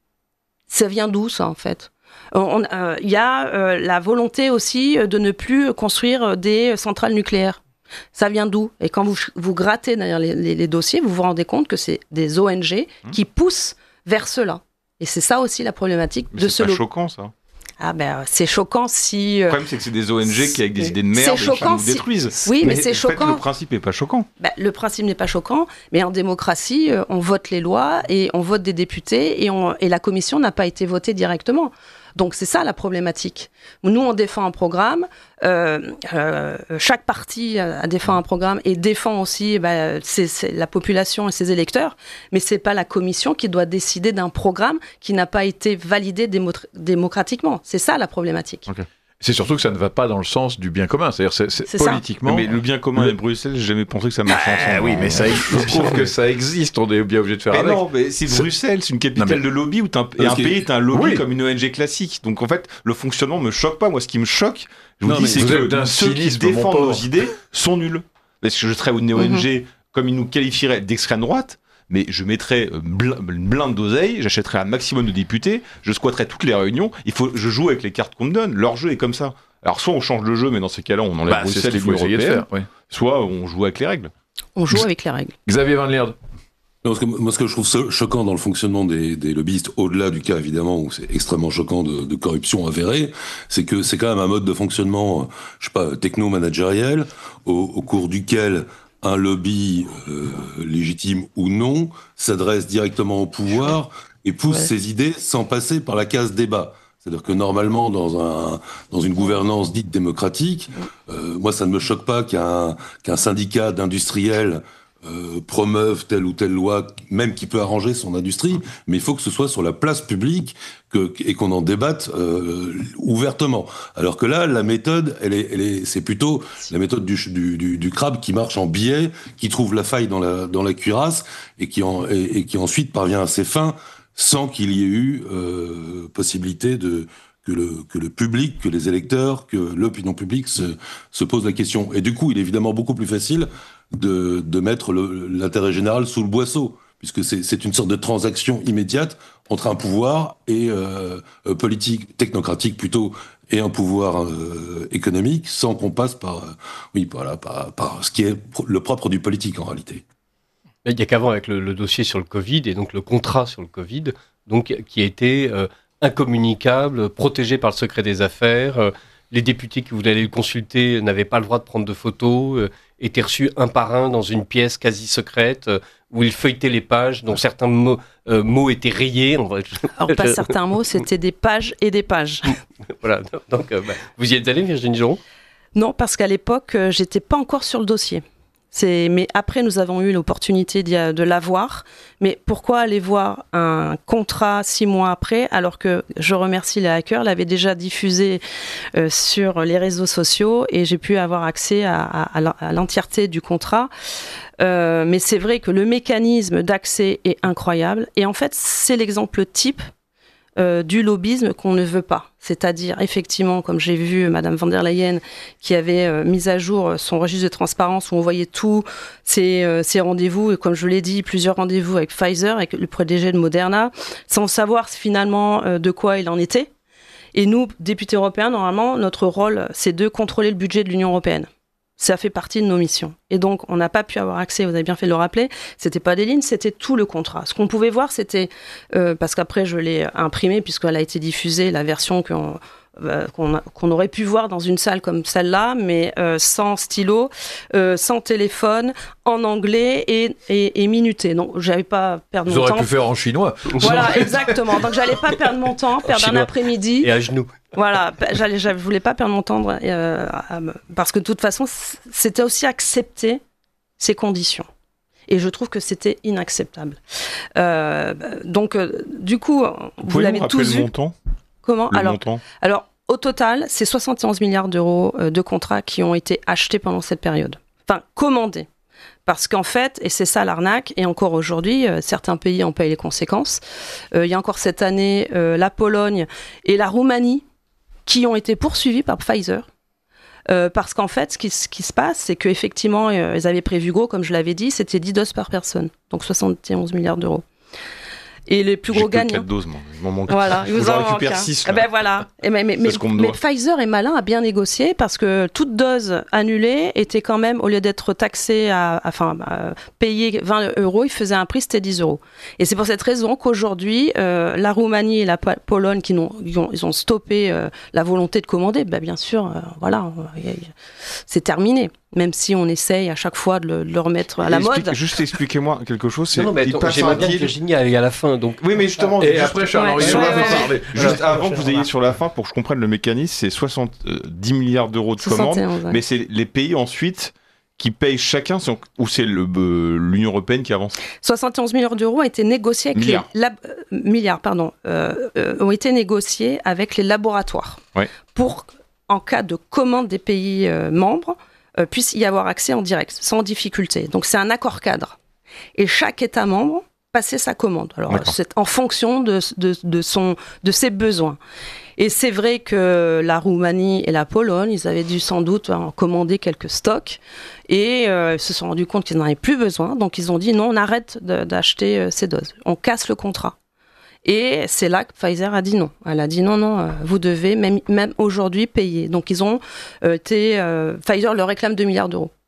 Ça vient d'où, ça, en fait ? Il euh, y a euh, la volonté aussi de ne plus construire des centrales nucléaires. Ça vient d'où ? Et quand vous, vous grattez derrière les, les, les dossiers, vous vous rendez compte que c'est des O N G mmh. qui poussent vers cela. Et c'est ça aussi la problématique mais de c'est ce... C'est lo- choquant, ça. Ah ben, c'est choquant si... Le problème, c'est que c'est des O N G qui, avec des idées de merde, qui nous si... détruisent. Oui, mais, mais c'est choquant. En fait, le principe n'est pas choquant. Ben, le principe n'est pas choquant, mais en démocratie, on vote les lois et on vote des députés et, on... et la commission n'a pas été votée directement. Donc c'est ça la problématique. Nous, on défend un programme, euh, euh, chaque parti euh, défend un programme et défend aussi bah, c'est, c'est la population et ses électeurs, mais c'est pas la commission qui doit décider d'un programme qui n'a pas été validé démo- démocratiquement. C'est ça la problématique. Okay. C'est surtout que ça ne va pas dans le sens du bien commun. C'est-à-dire, c'est, c'est c'est politiquement. Ça. Mais le bien commun le... à Bruxelles, j'ai jamais pensé que ça marchait ah, ensemble. Oui, mais ça, je trouve que ça existe. On est bien obligé de faire mais avec. Non, mais c'est, c'est Bruxelles, c'est une capitale non, mais... de lobby où un, et un pays est un lobby oui. comme une O N G classique. Donc en fait, le fonctionnement me choque pas. Moi, ce qui me choque, je vous non, dis, c'est que ceux qui défendent nos idées sont nuls. Parce que je serais une O N G mm-hmm. comme ils nous qualifieraient d'extrême droite. Mais je mettrais une blinde d'oseille, j'achèterais un maximum de députés, je squatterais toutes les réunions. Il faut, je joue avec les cartes qu'on me donne. Leur jeu est comme ça. Alors soit on change le jeu, mais dans ces cas-là, on enlève bah, Bruxelles et l'Union européenne. Faire, oui. Soit on joue avec les règles. On joue avec les règles. Xavier Van Lierde. Non, parce que, moi, ce que je trouve choquant dans le fonctionnement des, des lobbyistes, au-delà du cas évidemment où c'est extrêmement choquant de, de corruption avérée, c'est que c'est quand même un mode de fonctionnement, je sais pas, techno-managériel, au, au cours duquel un lobby, euh, légitime ou non, s'adresse directement au pouvoir et pousse ouais. ses idées sans passer par la case débat. C'est-à-dire que normalement, dans un dans une gouvernance dite démocratique, euh, moi ça ne me choque pas qu'un qu'un syndicat d'industriels euh, promeuve telle ou telle loi, même qui peut arranger son industrie, mais il faut que ce soit sur la place publique que, et qu'on en débatte euh, ouvertement. Alors que là, la méthode, elle est, elle est, c'est plutôt la méthode du, du, du, du crabe qui marche en biais, qui trouve la faille dans la dans la cuirasse et qui en, et, et qui ensuite parvient à ses fins sans qu'il y ait eu euh, possibilité de que le que le public, que les électeurs, que l'opinion publique se se pose la question. Et du coup, il est évidemment beaucoup plus facile de de mettre le, l'intérêt général sous le boisseau, puisque c'est c'est une sorte de transaction immédiate entre un pouvoir et euh, politique, technocratique plutôt, et un pouvoir euh, économique, sans qu'on passe par euh, oui voilà par par ce qui est le propre du politique en réalité. Il n'y a qu'avant avec le, le dossier sur le Covid et donc le contrat sur le Covid, donc qui a été euh, incommunicable, protégé par le secret des affaires. Euh, les députés qui voulaient aller le consulter n'avaient pas le droit de prendre de photos, euh, étaient reçus un par un dans une pièce quasi secrète euh, où ils feuilletaient les pages, dont certains mots, euh, mots étaient rayés. En vrai. Alors pas certains mots, c'était des pages et des pages. Voilà. Donc euh, bah, vous y êtes allée, Virginie Geron ? Non, parce qu'à l'époque, euh, j'étais pas encore sur le dossier. C'est, mais après, nous avons eu l'opportunité de, de l'avoir. Mais pourquoi aller voir un contrat six mois après, alors que, je remercie les hackers, l'avaient déjà diffusé euh, sur les réseaux sociaux et j'ai pu avoir accès à, à, à l'entièreté du contrat. Euh, mais c'est vrai que le mécanisme d'accès est incroyable. Et en fait, c'est l'exemple type Euh, du lobbyisme qu'on ne veut pas. C'est-à-dire, effectivement, comme j'ai vu Madame von der Leyen qui avait euh, mis à jour son registre de transparence où on voyait tous ses, euh, ses rendez-vous, et comme je l'ai dit, plusieurs rendez-vous avec Pfizer, avec le P D G de Moderna, sans savoir finalement euh, de quoi il en était. Et nous, députés européens, normalement, notre rôle, c'est de contrôler le budget de l'Union européenne. Ça fait partie de nos missions. Et donc, on n'a pas pu avoir accès, vous avez bien fait de le rappeler, c'était pas des lignes, c'était tout le contrat. Ce qu'on pouvait voir, c'était, euh, parce qu'après je l'ai imprimé, puisqu'elle a été diffusée, la version qu'on, euh, qu'on, a, qu'on aurait pu voir dans une salle comme celle-là, mais euh, sans stylo, euh, sans téléphone, en anglais et, et, et minuté. Donc, j'avais pas perdre Vous mon temps. Vous auriez pu faire en chinois. Voilà, exactement. Donc, j'allais pas perdre mon temps, perdre un après-midi. Et à genoux. Voilà, j'allais, je voulais pas perdre mon temps euh, parce que de toute façon, c'était aussi accepter ces conditions. Et je trouve que c'était inacceptable. Euh, donc, euh, du coup, vous, vous l'avez tous vu. Le montant Comment le alors, montant alors, au total, c'est soixante et onze milliards d'euros de contrats qui ont été achetés pendant cette période. Enfin, commandés. Parce qu'en fait, et c'est ça l'arnaque, et encore aujourd'hui, euh, certains pays en payent les conséquences. Euh, il y a encore cette année, euh, la Pologne et la Roumanie qui ont été poursuivis par Pfizer. Euh, parce qu'en fait, ce qui, ce qui se passe, c'est qu'effectivement, euh, ils avaient prévu gros, comme je l'avais dit, c'était dix doses par personne. Donc soixante et onze milliards d'euros. Et les plus gros gagnants. J'ai que quatre doses, moi. Il m'en manque. Voilà, il vous en manque un. six. Eh ben voilà. Et mais mais, mais, mais Pfizer est malin, a bien négocié parce que toute dose annulée était quand même, au lieu d'être taxée à, à enfin, à payer vingt euros, il faisait un prix, c'était dix euros. Et c'est pour cette raison qu'aujourd'hui, euh, la Roumanie et la Pologne qui n'ont, ils ont, ils ont stoppé euh, la volonté de commander, ben bien sûr, euh, voilà, c'est terminé. Même si on essaye à chaque fois de le, de le remettre à la Explique, mode. Juste expliquez-moi quelque chose. C'est non, non, mais attends, j'aimerais bien que Virginie aille à la fin. Donc... Oui, mais justement. Et juste... après, Charles-Henri, on va vous parler. Juste avant que vous ayez sur la fin, pour que je comprenne le mécanisme, c'est soixante-dix milliards d'euros de commandes. Ouais. Mais c'est les pays ensuite qui payent chacun, ou c'est le, euh, l'Union européenne qui avance? soixante et onze milliards d'euros ont été négociés avec milliards. les lab... milliards, pardon, euh, euh, ont été négociés avec les laboratoires ouais. pour, en cas de commande des pays euh, membres, euh, puisse y avoir accès en direct, sans difficulté. Donc c'est un accord cadre. Et chaque État membre passait sa commande. Alors D'accord. c'est en fonction de, de, de, son, de ses besoins. Et c'est vrai que la Roumanie et la Pologne, ils avaient dû sans doute hein, commander quelques stocks et euh, se sont rendus compte qu'ils n'en avaient plus besoin. Donc ils ont dit non, on arrête de, d'acheter euh, ces doses. On casse le contrat. Et c'est là que Pfizer a dit non. Elle a dit non, non, euh, vous devez même, même aujourd'hui payer. Donc ils ont euh, été... Euh, Pfizer leur réclame deux milliards d'euros.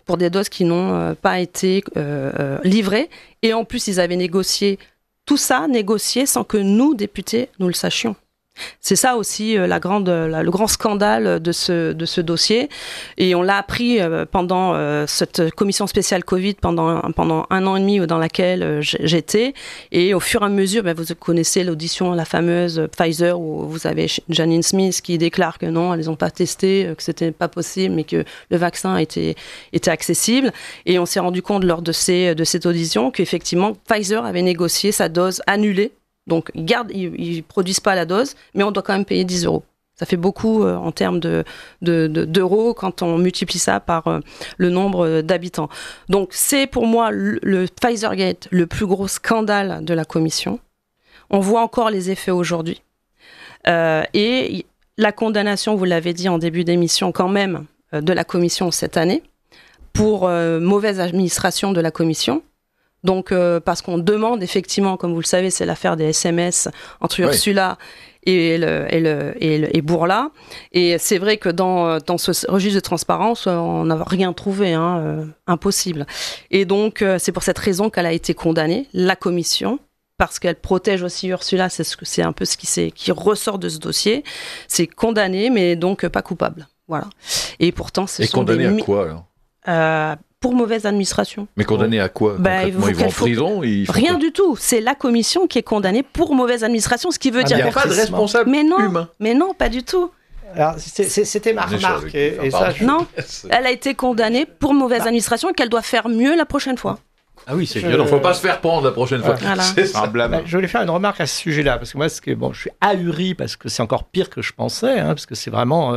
pour des doses qui n'ont euh, pas été euh, euh, livrées. Et en plus, ils avaient négocié tout ça, négocié sans que nous, députés, nous le sachions. C'est ça aussi euh, la grande, la, le grand scandale de ce, de ce dossier. Et on l'a appris euh, pendant euh, cette commission spéciale Covid, pendant, pendant un an et demi dans laquelle euh, j'étais. Et au fur et à mesure, ben, vous connaissez l'audition, la fameuse Pfizer, où vous avez Janine Smith qui déclare que non, elles n'ont pas testé, que c'était pas possible, mais que le vaccin était, était accessible. Et on s'est rendu compte lors de, ces, de cette audition qu'effectivement, Pfizer avait négocié sa dose annulée. Donc, ils gardent, ils ne produisent pas la dose, mais on doit quand même payer dix euros. Ça fait beaucoup euh, en termes de, de, de, d'euros quand on multiplie ça par euh, le nombre d'habitants. Donc, c'est pour moi le, le Pfizergate, le plus gros scandale de la Commission. On voit encore les effets aujourd'hui. Euh, et la condamnation, vous l'avez dit en début d'émission, quand même, euh, de la Commission cette année, pour euh, mauvaise administration de la Commission. Donc, euh, parce qu'on demande effectivement, comme vous le savez, c'est l'affaire des S M S entre oui. Ursula et, le, et, le, et, le, et Bourla. Et c'est vrai que dans, dans ce registre de transparence, on n'a rien trouvé, hein, euh, impossible. Et donc, euh, c'est pour cette raison qu'elle a été condamnée, la commission, parce qu'elle protège aussi Ursula, c'est, ce que, c'est un peu ce qui, c'est, qui ressort de ce dossier. C'est condamné, mais donc pas coupable. Voilà. Et pourtant, ce et sont condamné des... à quoi, alors euh, Pour mauvaise administration. Mais condamné à quoi bah, il Ils vont en faut... prison ils Rien quoi du tout. C'est la commission qui est condamnée pour mauvaise administration, ce qui veut ah, dire... Il n'y a pas de responsable mais non, humain. Mais non, pas du tout. Alors, c'était, c'était ma remarque. Et, et ça, je... Non, elle a été condamnée pour mauvaise bah. administration et qu'elle doit faire mieux la prochaine fois. Ah oui, c'est je... violent. Il ne faut pas se faire prendre la prochaine fois. Voilà. C'est un blâme. Bah, je voulais faire une remarque à ce sujet-là, parce que moi, ce que, bon, je suis ahuri, parce que c'est encore pire que je pensais, hein, parce que c'est vraiment... Euh,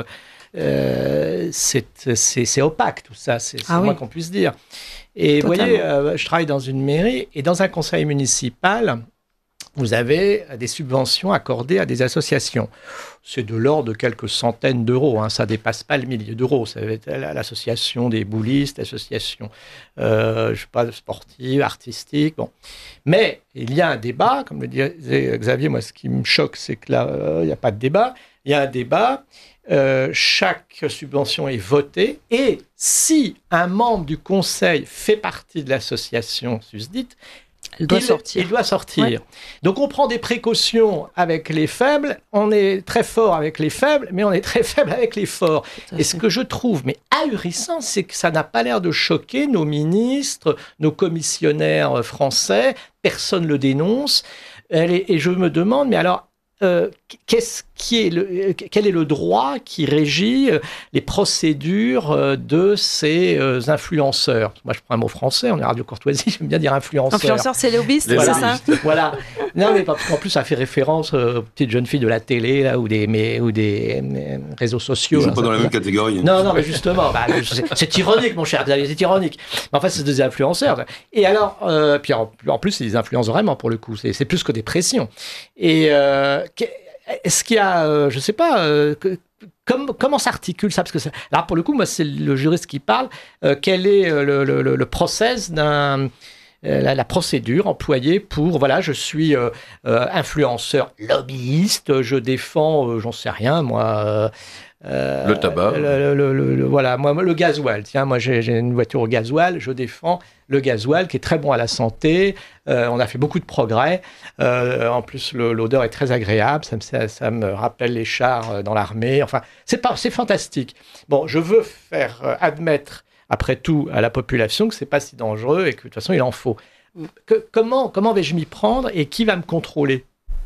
euh, c'est, c'est, c'est opaque, tout ça, c'est, c'est ah, le moins oui. qu'on puisse dire. Et vous voyez, euh, je travaille dans une mairie et dans un conseil municipal, vous avez des subventions accordées à des associations. C'est de l'ordre de quelques centaines d'euros, hein, ça ne dépasse pas le millier d'euros. Ça va être l'association des boulistes, l'association euh, je sais pas, sportive, artistique. Bon. Mais il y a un débat, comme le disait Xavier, moi ce qui me choque, c'est que là, il euh, n'y a pas de débat. Il y a un débat. Euh, chaque subvention est votée et si un membre du conseil fait partie de l'association susdite, il doit il, sortir. Il doit sortir. Ouais. Donc on prend des précautions avec les faibles, on est très fort avec les faibles, mais on est très faible avec les forts. Et ce que je trouve mais ahurissant, c'est que ça n'a pas l'air de choquer nos ministres, nos commissionnaires français, personne ne le dénonce. Et je me demande, mais alors, Euh, qu'est-ce qui est le, quel est le droit qui régit euh, les procédures euh, de ces euh, influenceurs ? Moi, je prends un mot français, on est Radio Courtoisie, j'aime bien dire influenceurs. Influenceurs, c'est lobbyistes, voilà. c'est ça ? Voilà. Non, mais parce qu'en plus, ça fait référence aux petites jeunes filles de la télé là, ou des, mais, ou des mais, réseaux sociaux. Ils sont là, pas dans la ça. même catégorie. Non, non, mais justement, bah, c'est, c'est ironique, mon cher Xavier, c'est ironique. Mais en fait, c'est des influenceurs. Et alors, euh, puis en, en plus, c'est des influences vraiment, pour le coup. C'est, c'est plus que des pressions. Et... Euh, est-ce qu'il y a, euh, je ne sais pas, euh, que, comme, comment s'articule ça ? Parce que ça, là, pour le coup, moi, c'est le juriste qui parle. Euh, quel est le, le, le, le process d'un... Euh, la, la procédure employée pour, voilà, je suis euh, euh, influenceur lobbyiste, je défends, euh, j'en sais rien, moi... Euh, le tabac. Le, le, le, le, voilà, moi, le gasoil. Tiens, moi, j'ai, j'ai une voiture au gasoil, je défends le gasoil qui est très bon à la santé. Euh, on a fait beaucoup de progrès. Euh, en plus, le, l'odeur est très agréable. Ça me, ça, ça me rappelle les chars dans l'armée. Enfin, c'est, pas, c'est fantastique. Bon, je veux faire euh, admettre, après tout, à la population que c'est pas si dangereux et que de toute façon, il en faut. Que, comment, comment vais-je m'y prendre et qui va me contrôler ?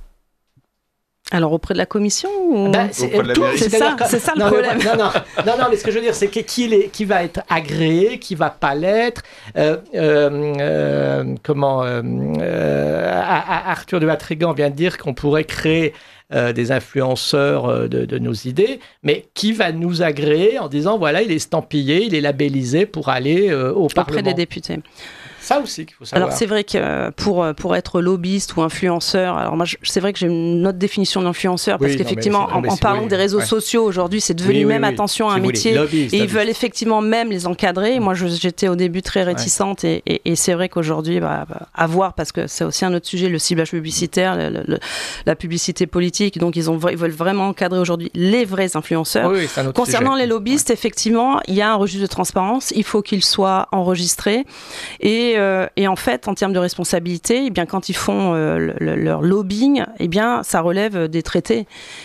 Alors auprès de la commission ou... ben, c'est, auprès de la tout, c'est, ça, que, c'est ça le non, problème. Mais, non, non, non, non, mais ce que je veux dire, c'est que, qui, est, qui va être agréé, qui va pas l'être. Euh, euh, euh, comment euh, euh, Arthur de Vatrigan vient de dire qu'on pourrait créer euh, des influenceurs de, de nos idées, mais qui va nous agréer en disant voilà, il est estampillé, il est labellisé pour aller euh, au auprès Parlement. Auprès des députés. Ça aussi qu'il faut savoir. Alors c'est vrai que pour, pour être lobbyiste ou influenceur, alors moi je, c'est vrai que j'ai une autre définition d'influenceur parce oui, qu'effectivement non, en, en parlant oui, des réseaux ouais. sociaux aujourd'hui c'est devenu oui, même oui, oui. attention à un métier lobbyiste, et ils veulent effectivement même les encadrer. Moi je, j'étais au début très réticente ouais. et, et, et c'est vrai qu'aujourd'hui bah, bah, à voir parce que c'est aussi un autre sujet, le ciblage publicitaire, le, le, la publicité politique, donc ils, ont, ils veulent vraiment encadrer aujourd'hui les vrais influenceurs. Oui, oui, concernant sujet. les lobbyistes, ouais. effectivement il y a un registre de transparence, il faut qu'il soit enregistré et, euh, et en fait en termes de responsabilité, eh bien, quand ils font euh, le, leur lobbying, eh bien, ça relève des traités.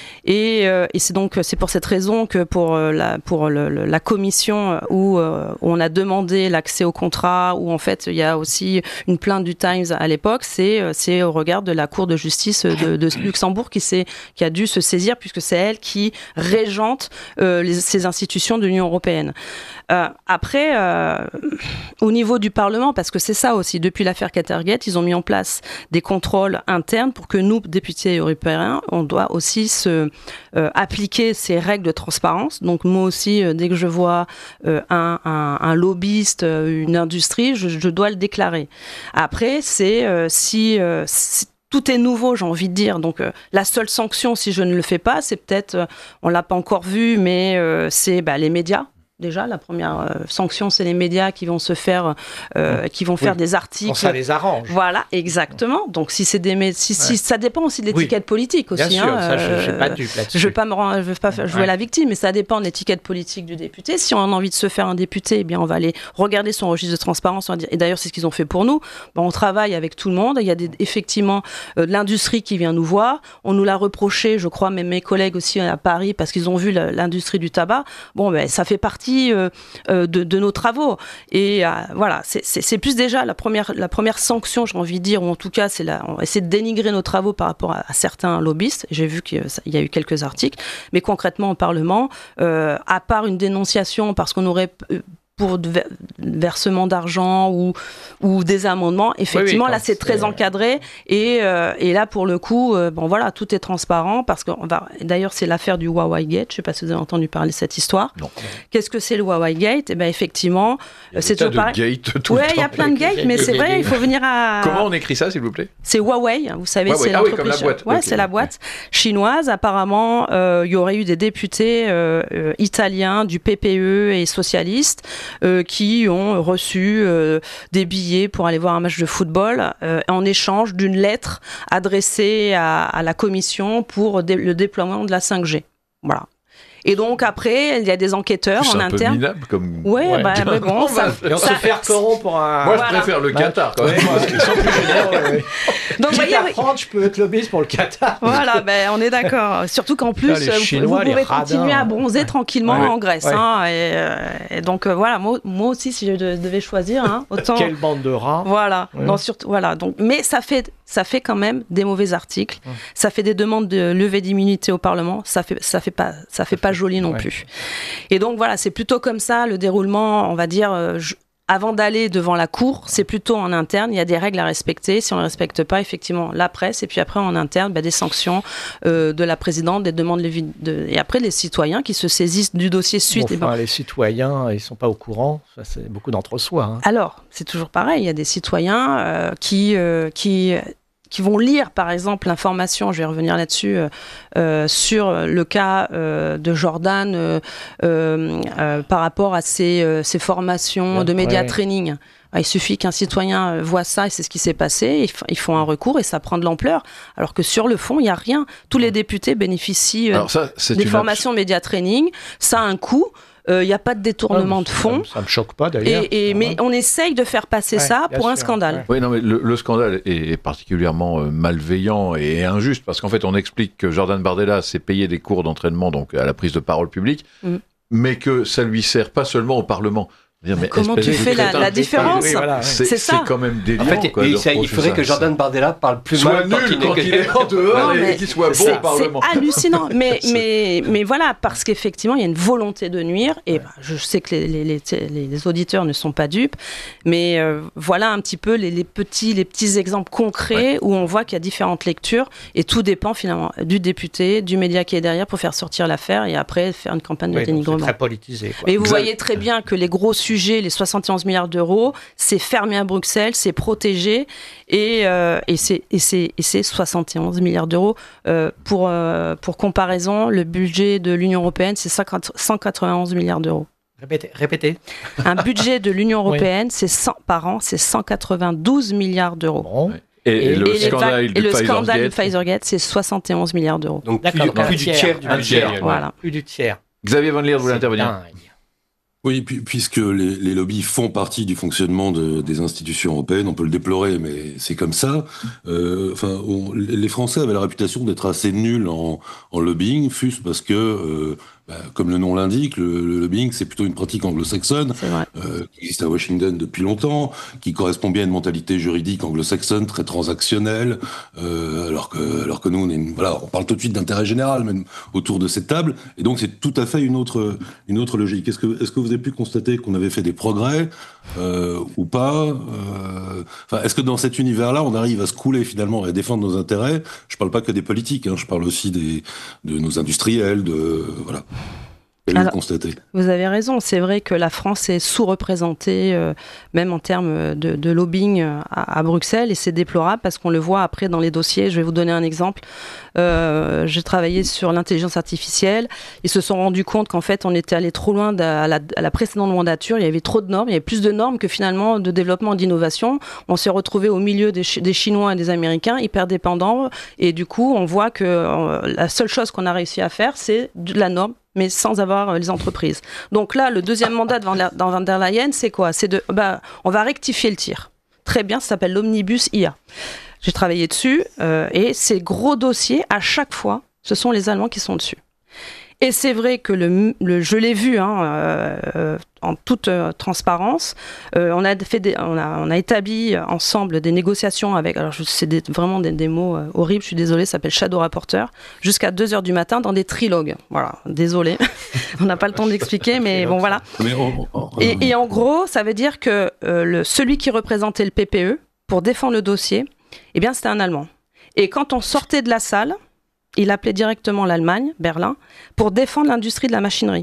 Et, euh, et c'est donc c'est pour cette raison que pour euh, la pour le, le, la commission où, euh, où on a demandé l'accès au contrat, où en fait il y a aussi une plainte du Times à l'époque, c'est c'est au regard de la Cour de justice de, de Luxembourg qui s'est qui a dû se saisir puisque c'est elle qui régente euh, les, ces institutions de l'Union européenne. Euh, après, euh, au niveau du Parlement, parce que c'est ça aussi, depuis l'affaire Qatargate, ils ont mis en place des contrôles internes pour que nous, députés européens, on doit aussi se euh, appliquer ces règles de transparence. Donc moi aussi, euh, dès que je vois euh, un, un, un lobbyiste, euh, une industrie, je, je dois le déclarer. Après, c'est euh, si... Euh, si tout est nouveau, j'ai envie de dire. Donc, euh, la seule sanction, si je ne le fais pas, c'est peut-être, euh, on l'a pas encore vu, mais euh, c'est bah, les médias. Déjà, la première euh, sanction, c'est les médias qui vont se faire, euh, qui vont faire oui. des articles. Quand ça les arrange. Voilà, exactement. Donc, si c'est des, si, ouais. si ça dépend aussi de l'étiquette oui. politique aussi. Bien sûr, hein, ça, je, euh, je suis pas dupe là-dessus. Je veux pas me, rend, je veux pas jouer ouais. la victime, mais ça dépend de l'étiquette politique du député. Si on a envie de se faire un député, eh bien, on va aller regarder son registre de transparence. On va dire, et d'ailleurs, c'est ce qu'ils ont fait pour nous. Bon, on travaille avec tout le monde. Il y a des, effectivement euh, de l'industrie qui vient nous voir. On nous l'a reproché, je crois, même mes collègues aussi à Paris, parce qu'ils ont vu la, l'industrie du tabac. Bon, ben, ça fait partie. Euh, De, de nos travaux et euh, voilà c'est, c'est, c'est plus déjà la première la première sanction j'ai envie de dire ou en tout cas c'est la, on essaie de dénigrer nos travaux par rapport à, à certains lobbyistes. J'ai vu qu'il y a eu quelques articles mais concrètement au Parlement euh, à part une dénonciation parce qu'on aurait euh, pour de versement d'argent ou, ou des amendements, effectivement, oui, oui, là, c'est, c'est très encadré. Et, euh, et là, pour le coup, euh, bon, voilà, tout est transparent parce que, on va, d'ailleurs, c'est l'affaire du Huawei Gate. Je ne sais pas si vous avez entendu parler de cette histoire. Non. Qu'est-ce que c'est le Huawei Gate? Eh bien, effectivement, c'est toujours pareil. Oui, il y a plein de gates, mais c'est vrai, il faut venir à... Comment on écrit ça, s'il vous plaît? C'est Huawei, vous savez, Huawei. c'est ah l'entreprise... Oui, comme la boîte. Ouais, okay. c'est la boîte chinoise. Apparemment, euh, il y aurait eu des députés euh, euh, italiens du P P E et socialistes euh, qui ont reçu euh, des billets pour aller voir un match de football euh, en échange d'une lettre adressée à, à la commission pour dé- le déploiement de la cinq G. Voilà. Et donc après, il y a des enquêteurs c'est en un interne. peu minable comme. Ouais, ouais. bah, mais bon, ça, et on ça, se faire corrompre pour un. Moi, voilà. je préfère le Qatar quand même. Ouais, parce qu'ils sont plus généreux. Ouais. Donc, Quitte voyez, à prendre, je peux être lobbyiste pour le Qatar. Voilà, ben on est d'accord. Surtout qu'en plus, là, Chinois, vous pouvez continuer à bronzer ouais. tranquillement ouais. en Grèce. Ouais. Hein, et, et donc euh, voilà, moi, moi aussi, si je devais choisir, hein, autant. Quelle bande de rats. Voilà. Ouais. Non, surtout, voilà. Donc, mais ça fait. Ça fait quand même des mauvais articles. Ouais. Ça fait des demandes de levée d'immunité au Parlement. Ça fait, ça fait pas, ça fait pas joli non ouais. plus. Et donc voilà, c'est plutôt comme ça le déroulement. On va dire, euh, je, avant d'aller devant la cour, c'est plutôt en interne. Il y a des règles à respecter. Si on ne les respecte pas, effectivement, la presse. Et puis après, en interne, bah, des sanctions euh, de la présidente, des demandes de, de, et après les citoyens qui se saisissent du dossier suite. Bon, enfin, et ben, les citoyens, ils sont pas au courant. Ça, c'est beaucoup d'entre-soi. Hein. Alors, c'est toujours pareil. Il y a des citoyens euh, qui, euh, qui qui vont lire, par exemple, l'information, je vais revenir là-dessus, euh, euh, sur le cas euh, de Jordan euh, euh, euh, par rapport à ses, euh, ses formations ouais, de média ouais. training. Il suffit qu'un citoyen voit ça et c'est ce qui s'est passé, ils font un recours et ça prend de l'ampleur. Alors que sur le fond, il n'y a rien. Tous les députés bénéficient euh, ça, des formations abs... média training. Ça a un coût. Il euh, n'y a pas de détournement ah, de fonds. Ça ne me choque pas d'ailleurs. Et, et, mais on essaye de faire passer ouais, ça pour sûr, un scandale. Ouais. Oui, non, mais le, le scandale est, est particulièrement euh, malveillant et injuste parce qu'en fait, on explique que Jordan Bardella s'est payé des cours d'entraînement donc à la prise de parole publique, mm. mais que ça lui sert pas seulement au Parlement. Dire, mais comment tu fais la, la différence oui, voilà, c'est, c'est ça. C'est quand même délirant. En fait, quoi, et ça, il faudrait ça, que Jordan ça. Bardella parle plus soit mal nul qu'il quand il est en dehors non, et qu'il soit bon au Parlement. C'est hallucinant. mais, mais, mais voilà, parce qu'effectivement, il y a une volonté de nuire. Et ouais. bah, je sais que les, les, les, les auditeurs ne sont pas dupes. Mais euh, voilà un petit peu les, les, petits, les petits exemples concrets ouais. où on voit qu'il y a différentes lectures. Et tout dépend finalement du député, du média qui est derrière pour faire sortir l'affaire et après faire une campagne de oui, dénigrement. C'est très politisé. Quoi. Mais vous voyez très bien que les gros sujets budget, les soixante et onze milliards d'euros, c'est fermé à Bruxelles, c'est protégé, et, euh, et, c'est, et, c'est, et c'est soixante et onze milliards d'euros. Euh, pour, euh, pour comparaison, le budget de l'Union européenne, c'est cent quatre-vingt-onze milliards d'euros. Répétez. Répétez. Un budget de l'Union européenne, oui. c'est cent, par an, c'est cent quatre-vingt-douze milliards d'euros. Bon. Et, et, et le et scandale, et de, le Pfizer scandale Gate. de Pfizergate, c'est soixante et onze milliards d'euros. Donc plus, du, plus du tiers du budget. Voilà. Plus du tiers. Xavier Van Leer, vous voulez intervenir? Dingue. Oui, puis, puisque les, les lobbies font partie du fonctionnement de, des institutions européennes, on peut le déplorer, mais c'est comme ça. Euh, enfin, on, les Français avaient la réputation d'être assez nuls en, en lobbying, fût-ce parce que, euh, bah, comme le nom l'indique, le, le lobbying c'est plutôt une pratique anglo-saxonne euh, qui existe à Washington depuis longtemps, qui correspond bien à une mentalité juridique anglo-saxonne très transactionnelle, euh, alors que, alors que nous, on est une, voilà, on parle tout de suite d'intérêt général même autour de cette table, et donc c'est tout à fait une autre, une autre logique. Est-ce que, est-ce que vous avez pu constater qu'on avait fait des progrès euh, ou pas euh, enfin, est-ce que dans cet univers-là, on arrive à se couler finalement et à défendre nos intérêts? Je parle pas que des politiques, hein, je parle aussi des, de nos industriels, de voilà. Alors, vous avez raison, c'est vrai que la France est sous-représentée, euh, même en termes de, de lobbying à, à Bruxelles, et c'est déplorable parce qu'on le voit après dans les dossiers. Je vais vous donner un exemple. Euh, j'ai travaillé sur l'intelligence artificielle. Ils se sont rendus compte qu'en fait, on était allé trop loin à la, à la précédente mandature. Il y avait trop de normes, il y avait plus de normes que finalement de développement et d'innovation. On s'est retrouvé au milieu des, des Chinois et des Américains, hyper dépendants, et du coup, on voit que euh, la seule chose qu'on a réussi à faire, c'est de la norme, mais sans avoir les entreprises. Donc là, le deuxième mandat de Van der Leyen, c'est quoi? C'est de, bah, on va rectifier le tir. Très bien, ça s'appelle l'Omnibus I A. J'ai travaillé dessus, euh, et ces gros dossiers, à chaque fois, ce sont les Allemands qui sont dessus. Et c'est vrai que le, le, je l'ai vu hein, euh, en toute euh, transparence. Euh, on, a fait des, on, a, on a établi ensemble des négociations avec, alors c'est des, vraiment des, des mots euh, horribles, je suis désolée, ça s'appelle Shadow Rapporteur, jusqu'à deux heures du matin dans des trilogues. Voilà, désolée, on n'a pas le temps d'expliquer, mais bon voilà. Mais on, on, on... Et, et en gros, ça veut dire que euh, le, celui qui représentait le P P E pour défendre le dossier, eh bien c'était un Allemand. Et quand on sortait de la salle, il appelait directement l'Allemagne, Berlin, pour défendre l'industrie de la machinerie.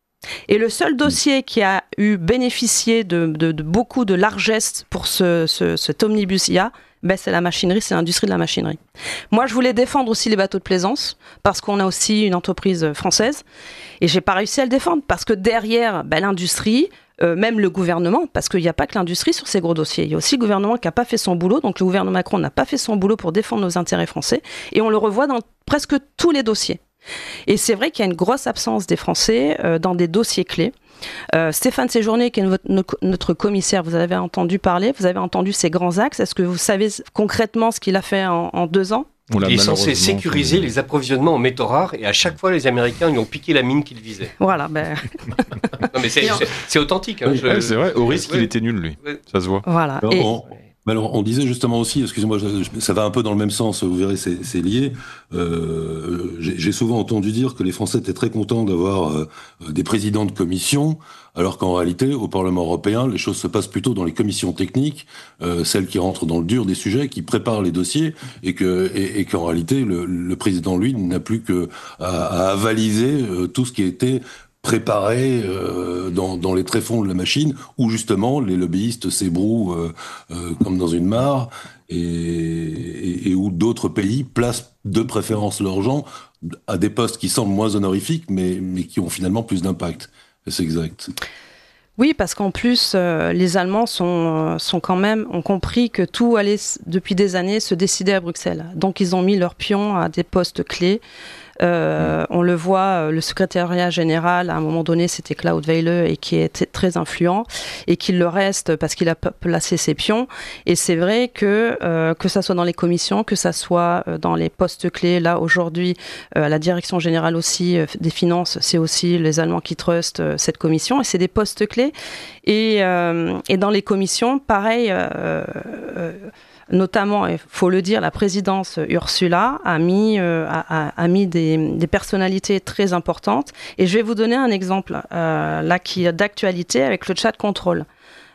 Et le seul dossier qui a eu bénéficié de, de, de beaucoup de largesse pour ce, ce, cet omnibus I A, ben c'est la machinerie, c'est l'industrie de la machinerie. Moi, je voulais défendre aussi les bateaux de plaisance, parce qu'on a aussi une entreprise française, et j'ai pas réussi à le défendre, parce que derrière, ben, l'industrie, Euh, même le gouvernement, parce qu'il n'y a pas que l'industrie sur ces gros dossiers. Il y a aussi le gouvernement qui n'a pas fait son boulot, donc le gouvernement Macron n'a pas fait son boulot pour défendre nos intérêts français, et on le revoit dans presque tous les dossiers. Et c'est vrai qu'il y a une grosse absence des Français euh, dans des dossiers clés. Euh, Stéphane Séjourné, qui est notre, notre commissaire, vous avez entendu parler, vous avez entendu ses grands axes. Est-ce que vous savez concrètement ce qu'il a fait en, en deux ans? Il est censé sécuriser les approvisionnements en métaux rares, et à chaque fois, les Américains lui ont piqué la mine qu'ils visaient. Voilà, ben... non, mais c'est, c'est, c'est authentique. Hein, oui, je... ouais, c'est vrai, au risque, ouais. Il était nul, lui. Ouais. Ça se voit. Voilà. Alors, et... on, alors, on disait justement aussi, excusez-moi, ça va un peu dans le même sens, vous verrez, c'est, c'est lié. Euh, j'ai, j'ai souvent entendu dire que les Français étaient très contents d'avoir euh, des présidents de commission, alors qu'en réalité, au Parlement européen, les choses se passent plutôt dans les commissions techniques, euh, celles qui rentrent dans le dur des sujets, qui préparent les dossiers, et que et, et qu'en réalité, le, le président, lui, n'a plus que à, à avaliser euh, tout ce qui a été préparé euh, dans, dans les tréfonds de la machine, où justement les lobbyistes s'ébrouent euh, euh, comme dans une mare, et, et, et où d'autres pays placent de préférence leurs gens à des postes qui semblent moins honorifiques, mais, mais qui ont finalement plus d'impact. C'est exact. Oui, parce qu'en plus, euh, les Allemands sont, sont quand même, ont compris que tout allait, depuis des années, se décider à Bruxelles. Donc, ils ont mis leurs pions à des postes clés. Euh, mmh. On le voit, le secrétariat général, à un moment donné, c'était Klaus Weile, et qui est très influent, et qu'il le reste parce qu'il a placé ses pions. Et c'est vrai que, euh, que ça soit dans les commissions, que ça soit dans les postes clés, là, aujourd'hui, euh, à la direction générale aussi euh, des finances, c'est aussi les Allemands qui trustent euh, cette commission, et c'est des postes clés. Et, euh, et dans les commissions, pareil, euh, euh, notamment, il faut le dire, la présidence Ursula a mis, euh, a, a mis des, des personnalités très importantes. Et je vais vous donner un exemple euh, là qui est d'actualité avec le chat contrôle.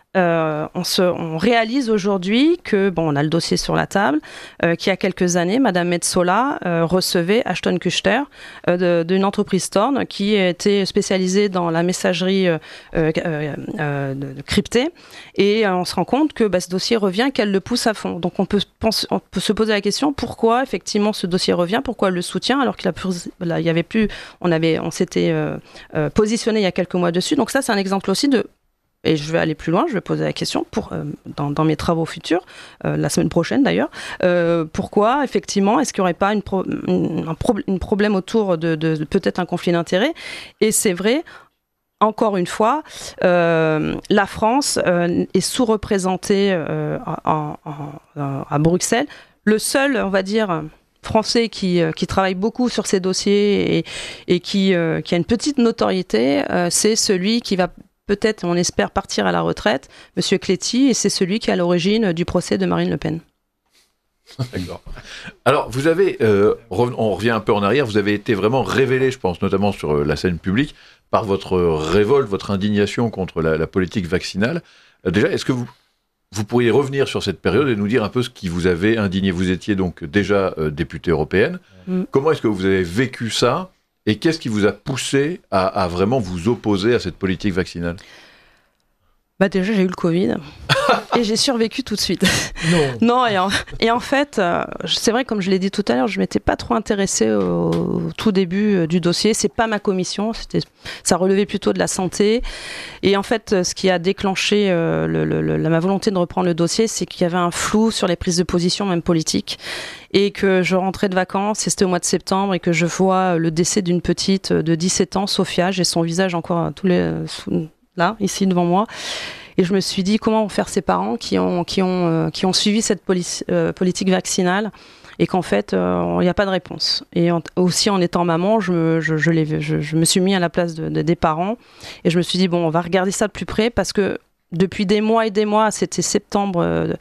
euh, on, se, on réalise aujourd'hui que, bon, on a le dossier sur la table, euh, qu'il y a quelques années, Madame Metsola euh, recevait Ashton Kutcher euh, d'une entreprise Thorn qui était spécialisée dans la messagerie euh, euh, euh, cryptée. Et euh, on se rend compte que bah, ce dossier revient, qu'elle le pousse à fond. Donc on peut, pense, on peut se poser la question, pourquoi effectivement ce dossier revient, pourquoi elle le soutient, alors qu'il a plus, là, il y avait plus, on, avait, on s'était euh, euh, positionné il y a quelques mois dessus. Donc ça, c'est un exemple aussi de... Et je vais aller plus loin, je vais poser la question pour, euh, dans, dans mes travaux futurs, euh, la semaine prochaine d'ailleurs, euh, pourquoi effectivement, est-ce qu'il n'y aurait pas une, pro, une, un pro, une problème autour de, de, de peut-être un conflit d'intérêts? Et c'est vrai, encore une fois, euh, la France euh, est sous-représentée euh, en, en, en, à Bruxelles. Le seul, on va dire... français qui, qui travaille beaucoup sur ces dossiers et, et qui, euh, qui a une petite notoriété, euh, c'est celui qui va peut-être, on espère, partir à la retraite, Monsieur Cléty, et c'est celui qui est à l'origine du procès de Marine Le Pen. D'accord. Alors, vous avez, euh, on revient un peu en arrière, vous avez été vraiment révélé, je pense, notamment sur la scène publique, par votre révolte, votre indignation contre la, la politique vaccinale. Euh, déjà, est-ce que vous, vous pourriez revenir sur cette période et nous dire un peu ce qui vous avait indigné? Vous étiez donc déjà euh, députée européenne. Mm. Comment est-ce que vous avez vécu ça? Et qu'est-ce qui vous a poussé à, à vraiment vous opposer à cette politique vaccinale? Bah déjà, j'ai eu le Covid et j'ai survécu tout de suite. Non. non et, en, et en fait, euh, c'est vrai, comme je l'ai dit tout à l'heure, je m'étais pas trop intéressée au, au tout début euh, du dossier. C'est pas ma commission, c'était, ça relevait plutôt de la santé. Et en fait, ce qui a déclenché euh, le, le, le, ma volonté de reprendre le dossier, c'est qu'il y avait un flou sur les prises de position, même politiques. Et que je rentrais de vacances, et c'était au mois de septembre, et que je vois le décès d'une petite de dix-sept ans, Sophia. J'ai son visage encore tous les, là, ici devant moi. Et je me suis dit, comment vont faire ces parents qui ont, qui ont, euh, qui ont suivi cette police, euh, politique vaccinale et qu'en fait, il euh, n'y a pas de réponse. Et en, aussi, en étant maman, je me, je, je, l'ai, je, je me suis mis à la place de, de, des parents. Et je me suis dit, bon, on va regarder ça de plus près parce que depuis des mois et des mois, c'était septembre euh,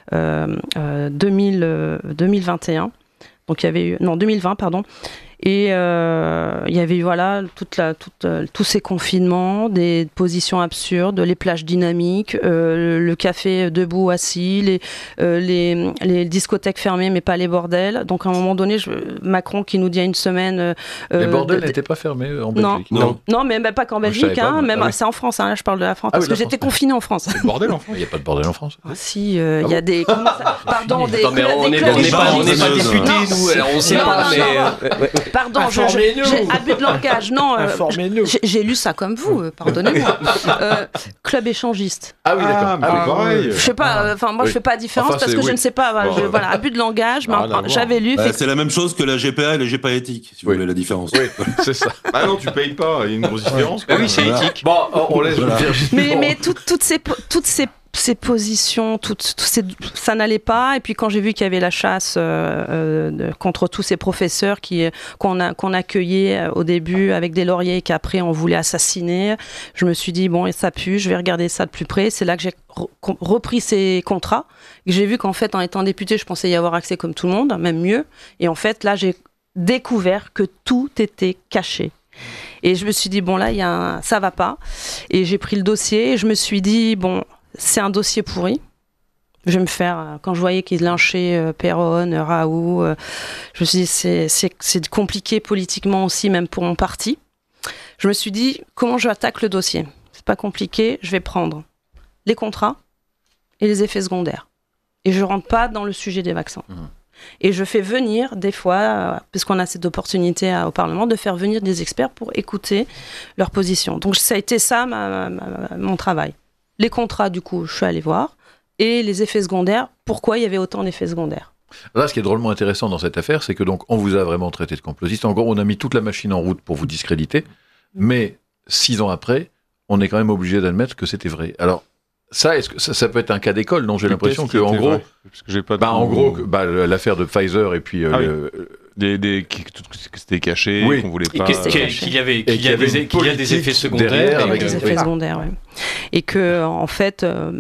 euh, deux mille, euh, deux mille vingt et un. Donc il y avait eu, non, deux mille vingt, pardon. Et euh, il y avait eu voilà, toute la, toute, euh, tous ces confinements, des positions absurdes, les plages dynamiques, euh, le café debout assis, les, euh, les, les discothèques fermées mais pas les bordels. Donc à un moment donné, je, Macron qui nous dit à une semaine... Euh, les bordels de, n'étaient pas fermés en Belgique? Non, non. non mais pas qu'en Belgique, hein, pas, même, ah oui. C'est en France, hein, là je parle de la France, ah parce oui, que j'étais France. confinée en France. Il y a bordel en France? Il n'y a pas de bordel en France. Ah, si, euh, il ah y a bon des... Ça, pardon, des... Non, mais on n'est pas députés, nous, alors on sait pas, mais... Pardon, je, je, j'ai abus de langage. Non, euh, j'ai, j'ai lu ça comme vous, euh, pardonnez-moi. Euh, club échangiste. Ah oui, d'accord. Ah, ah, pareil. Je sais pas, enfin, moi oui. je fais pas la différence enfin, parce que oui. je ne sais pas. Voilà, bon, je, voilà abus de langage, mais ah, j'avais lu. Bah, c'est la même chose que la G P A et la G P A éthique, si oui. vous voulez la différence. Oui, c'est ça. Ah non, tu payes pas, il y a une grosse différence. Oui, c'est éthique. Bon, on laisse. Mais mais toutes ces toutes ces ces positions, tout, tout ces, ça n'allait pas. Et puis quand j'ai vu qu'il y avait la chasse euh, euh, contre tous ces professeurs qui, qu'on, a, qu'on accueillait au début avec des lauriers et qu'après on voulait assassiner, je me suis dit, bon, et ça pue, je vais regarder ça de plus près. C'est là que j'ai re- repris ces contrats. Que j'ai vu qu'en fait, en étant députée, je pensais y avoir accès comme tout le monde, même mieux. Et en fait, là, j'ai découvert que tout était caché. Et je me suis dit, bon, là, y a un... ça va pas. Et j'ai pris le dossier et je me suis dit, bon... c'est un dossier pourri. Je vais me faire, quand je voyais qu'ils lynchaient euh, Perron, Raoult, euh, je me suis dit, c'est, c'est, c'est compliqué politiquement aussi, même pour mon parti. Je me suis dit, comment je attaque le dossier? C'est pas compliqué, je vais prendre les contrats et les effets secondaires. Et je rentre pas dans le sujet des vaccins. Mmh. Et je fais venir, des fois, euh, puisqu'on a cette opportunité à, au Parlement, de faire venir des experts pour écouter leur position. Donc ça a été ça, ma, ma, ma, mon travail. Les contrats, du coup, je suis allée voir. Et les effets secondaires, pourquoi il y avait autant d'effets secondaires? Là, ce qui est drôlement intéressant dans cette affaire, c'est que donc on vous a vraiment traité de complotiste. En gros, on a mis toute la machine en route pour vous discréditer. Mais six ans après, on est quand même obligé d'admettre que c'était vrai. Alors, ça, est-ce que ça, ça peut être un cas d'école, non? J'ai l'impression que, en gros, parce que j'ai pas bah, en gros, bah, l'affaire de Pfizer et puis... Ah euh, oui. le, Des, des, que c'était caché, oui. qu'on voulait pas. Qu'il y avait, qu'il y a des, qu'il y a des effets secondaires. Avec des effets secondaires, oui. Et que, en fait. Euh,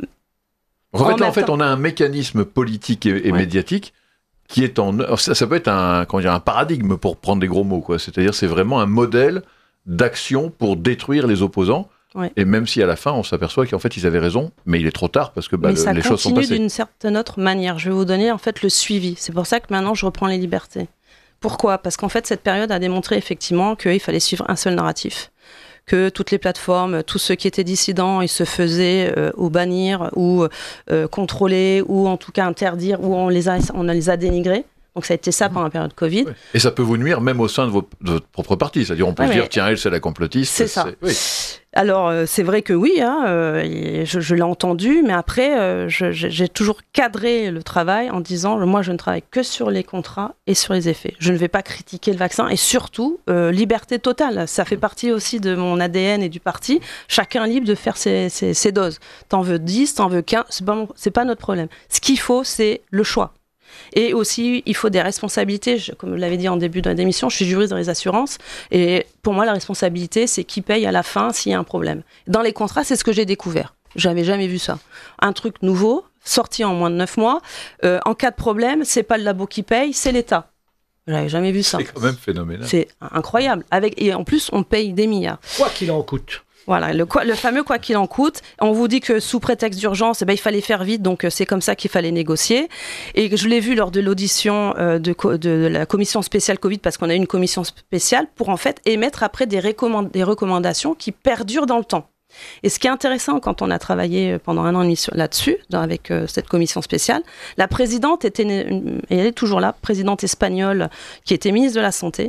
en fait, en, en fait, on a un mécanisme politique et, et ouais. médiatique qui est en. Ça, ça peut être un, comment dire, un paradigme pour prendre des gros mots, quoi. C'est-à-dire, c'est vraiment un modèle d'action pour détruire les opposants. Ouais. Et même si à la fin, on s'aperçoit qu'en fait, ils avaient raison, mais il est trop tard parce que bah, mais le, ça les choses sont continue passées. d'une certaine autre manière. Je vais vous donner en fait le suivi. C'est pour ça que maintenant, je reprends les libertés. Pourquoi ? Parce qu'en fait, cette période a démontré effectivement qu'il fallait suivre un seul narratif. Que toutes les plateformes, tous ceux qui étaient dissidents, ils se faisaient euh, ou bannir, ou euh, contrôler, ou en tout cas interdire, ou on les a, on les a dénigrés. Donc ça a été ça pendant la période Covid. Ouais. Et ça peut vous nuire même au sein de, vos, de votre propre parti. C'est-à-dire on peut ouais, se dire, tiens, elle, c'est la complotiste. C'est ça. C'est... Oui. Alors, euh, c'est vrai que oui, hein, euh, je, je l'ai entendu, mais après, euh, je, j'ai toujours cadré le travail en disant, moi, je ne travaille que sur les contrats et sur les effets. Je ne vais pas critiquer le vaccin et surtout, euh, liberté totale. Ça fait partie aussi de mon A D N et du parti. Chacun est libre de faire ses, ses, ses doses. T'en veux dix, t'en veux quinze, c'est pas, mon, c'est pas notre problème. Ce qu'il faut, c'est le choix. Et aussi, il faut des responsabilités. Je, comme je l'avais dit en début de l'émission, je suis juriste dans les assurances. Et pour moi, la responsabilité, c'est qui paye à la fin s'il y a un problème. Dans les contrats, c'est ce que j'ai découvert. J'avais jamais vu ça. Un truc nouveau, sorti en moins de neuf mois. Euh, en cas de problème, c'est pas le labo qui paye, c'est l'État. J'avais jamais vu ça. C'est quand même phénoménal. C'est incroyable. Avec, et en plus, on paye des milliards. Quoi qu'il en coûte. Voilà, le, le fameux quoi qu'il en coûte. On vous dit que sous prétexte d'urgence, eh ben, il fallait faire vite, donc c'est comme ça qu'il fallait négocier. Et je l'ai vu lors de l'audition euh, de, de, de la commission spéciale Covid, parce qu'on a eu une commission spéciale pour en fait émettre après des, recommand- des recommandations qui perdurent dans le temps. Et ce qui est intéressant quand on a travaillé pendant un an et demi là-dessus, dans, avec euh, cette commission spéciale, la présidente était, une, et elle est toujours là, présidente espagnole qui était ministre de la Santé.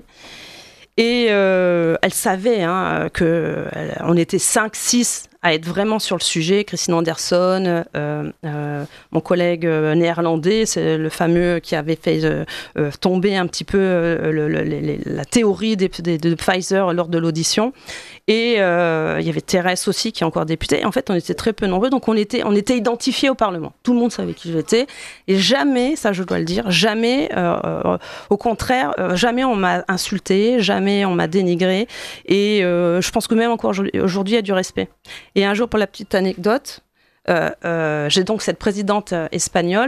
Et euh, elle savait hein, qu'on était cinq six à être vraiment sur le sujet. Christine Anderson, euh, euh, mon collègue néerlandais, c'est le fameux qui avait fait euh, euh, tomber un petit peu euh, le, le, le, la théorie des, des, de Pfizer lors de l'audition. Et euh, il y avait Thérèse aussi, qui est encore députée. Et en fait, on était très peu nombreux, donc on était, on était identifiés au Parlement. Tout le monde savait qui j'étais. Et jamais, ça je dois le dire, jamais, euh, euh, au contraire, euh, jamais on m'a insulté, jamais on m'a dénigré. Et euh, je pense que même encore aujourd'hui, il y a du respect. Et un jour, pour la petite anecdote, euh, euh, j'ai donc cette présidente espagnole.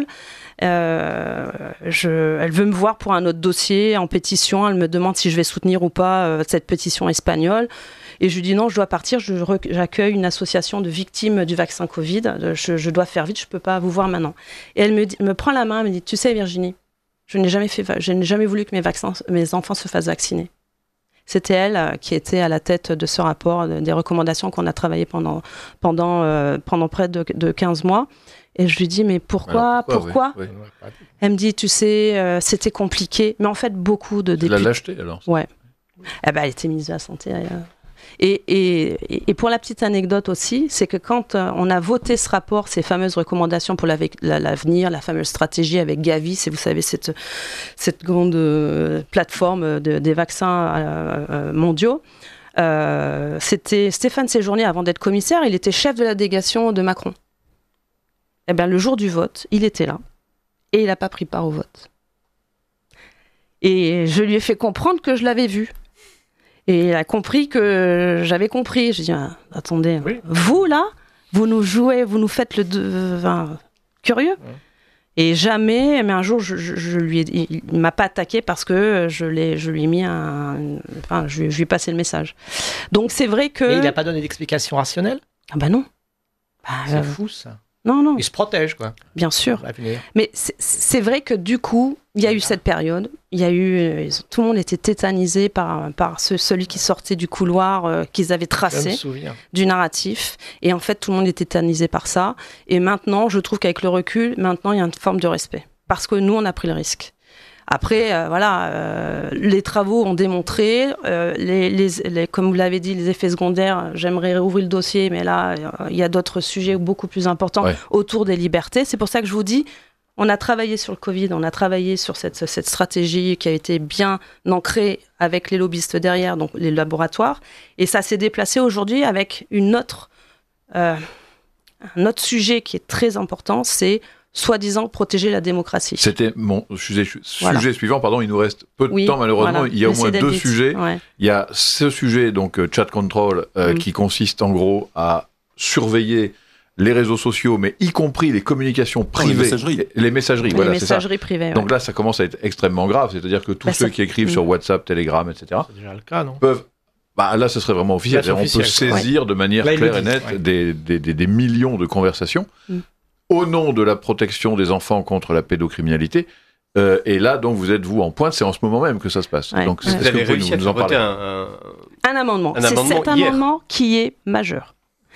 Euh, je, elle veut me voir pour un autre dossier en pétition. Elle me demande si je vais soutenir ou pas euh, cette pétition espagnole. Et je lui dis non, je dois partir. Je, j'accueille une association de victimes du vaccin Covid. Je, je dois faire vite. Je peux pas vous voir maintenant. Et elle me, dit, me prend la main. Elle me dit, tu sais, Virginie, je n'ai jamais fait, je n'ai jamais voulu que mes vaccins, mes enfants se fassent vacciner. C'était elle qui était à la tête de ce rapport, des recommandations qu'on a travaillé pendant, pendant, euh, pendant près de, de quinze mois. Et je lui dis, mais pourquoi, Alors pourquoi, pourquoi oui, oui. Elle me dit, tu sais, euh, c'était compliqué. Mais en fait, beaucoup de députés... Tu l'as lâcheté, alors? Ouais. Eh ben, elle était ministre de la Santé. Euh... Et, et, et pour la petite anecdote aussi, c'est que quand on a voté ce rapport, ces fameuses recommandations pour l'avenir, la fameuse stratégie avec Gavi, c'est, vous savez, cette, cette grande euh, plateforme de, des vaccins euh, euh, mondiaux, euh, c'était Stéphane Séjourné, avant d'être commissaire, il était chef de la délégation de Macron. Eh bien, le jour du vote, il était là et il n'a pas pris part au vote. Et je lui ai fait comprendre que je l'avais vu. Et il a compris que j'avais compris. J'ai dit, ah, attendez, oui. Vous là, vous nous jouez, vous nous faites le de... enfin, curieux. Oui. Et jamais, mais un jour, je, je, je lui ai, il ne m'a pas attaqué parce que je, l'ai, je lui ai mis un... Enfin, je, je lui ai passé le message. Donc c'est vrai que... Mais il n'a pas donné d'explication rationnelle? Ah bah non. Bah, c'est euh... fou ça. Non, non. Il se protège, quoi. Bien sûr. Mais c'est, c'est vrai que du coup, il y a eu cette période. Il y a eu, tout le monde était tétanisé par, par ce, celui qui sortait du couloir euh, qu'ils avaient tracé, du narratif. Et en fait, tout le monde était tétanisé par ça. Et maintenant, je trouve qu'avec le recul, maintenant, il y a une forme de respect. Parce que nous, on a pris le risque. Après, euh, voilà, euh, les travaux ont démontré, euh, les, les, les, comme vous l'avez dit, les effets secondaires, j'aimerais réouvrir le dossier, mais là, il y a d'autres sujets beaucoup plus importants ouais. autour des libertés. C'est pour ça que je vous dis, on a travaillé sur le Covid, on a travaillé sur cette, cette stratégie qui a été bien ancrée avec les lobbyistes derrière, donc les laboratoires, et ça s'est déplacé aujourd'hui avec une autre, euh, un autre sujet qui est très important, c'est soi-disant protéger la démocratie. C'était mon sujet, sujet voilà. suivant, pardon, il nous reste peu de oui, temps malheureusement, voilà. il y a au moins deux vite. sujets. Ouais. Il y a ce sujet, donc euh, chat control, euh, mm. qui consiste en gros à surveiller les réseaux sociaux, mais y compris les communications privées. Oh, les messageries. Les messageries, les voilà, messageries c'est ça. privées. Ouais. Donc là, ça commence à être extrêmement grave, c'est-à-dire que tous bah, ceux ça... qui écrivent mm. sur WhatsApp, Telegram, et cetera, c'est déjà le cas, non peuvent Bah là, ce serait vraiment officiel. Là, on officiel. peut saisir ouais. de manière là, claire et dit, nette ouais. des, des, des, des millions de conversations mm. au nom de la protection des enfants contre la pédocriminalité. Euh, et là, donc, vous êtes, vous, en pointe, c'est en ce moment même que ça se passe. Ouais. Donc, ouais. est-ce que vous pouvez nous, nous en parler un, un... un amendement. Un c'est amendement cet hier. amendement qui est majeur.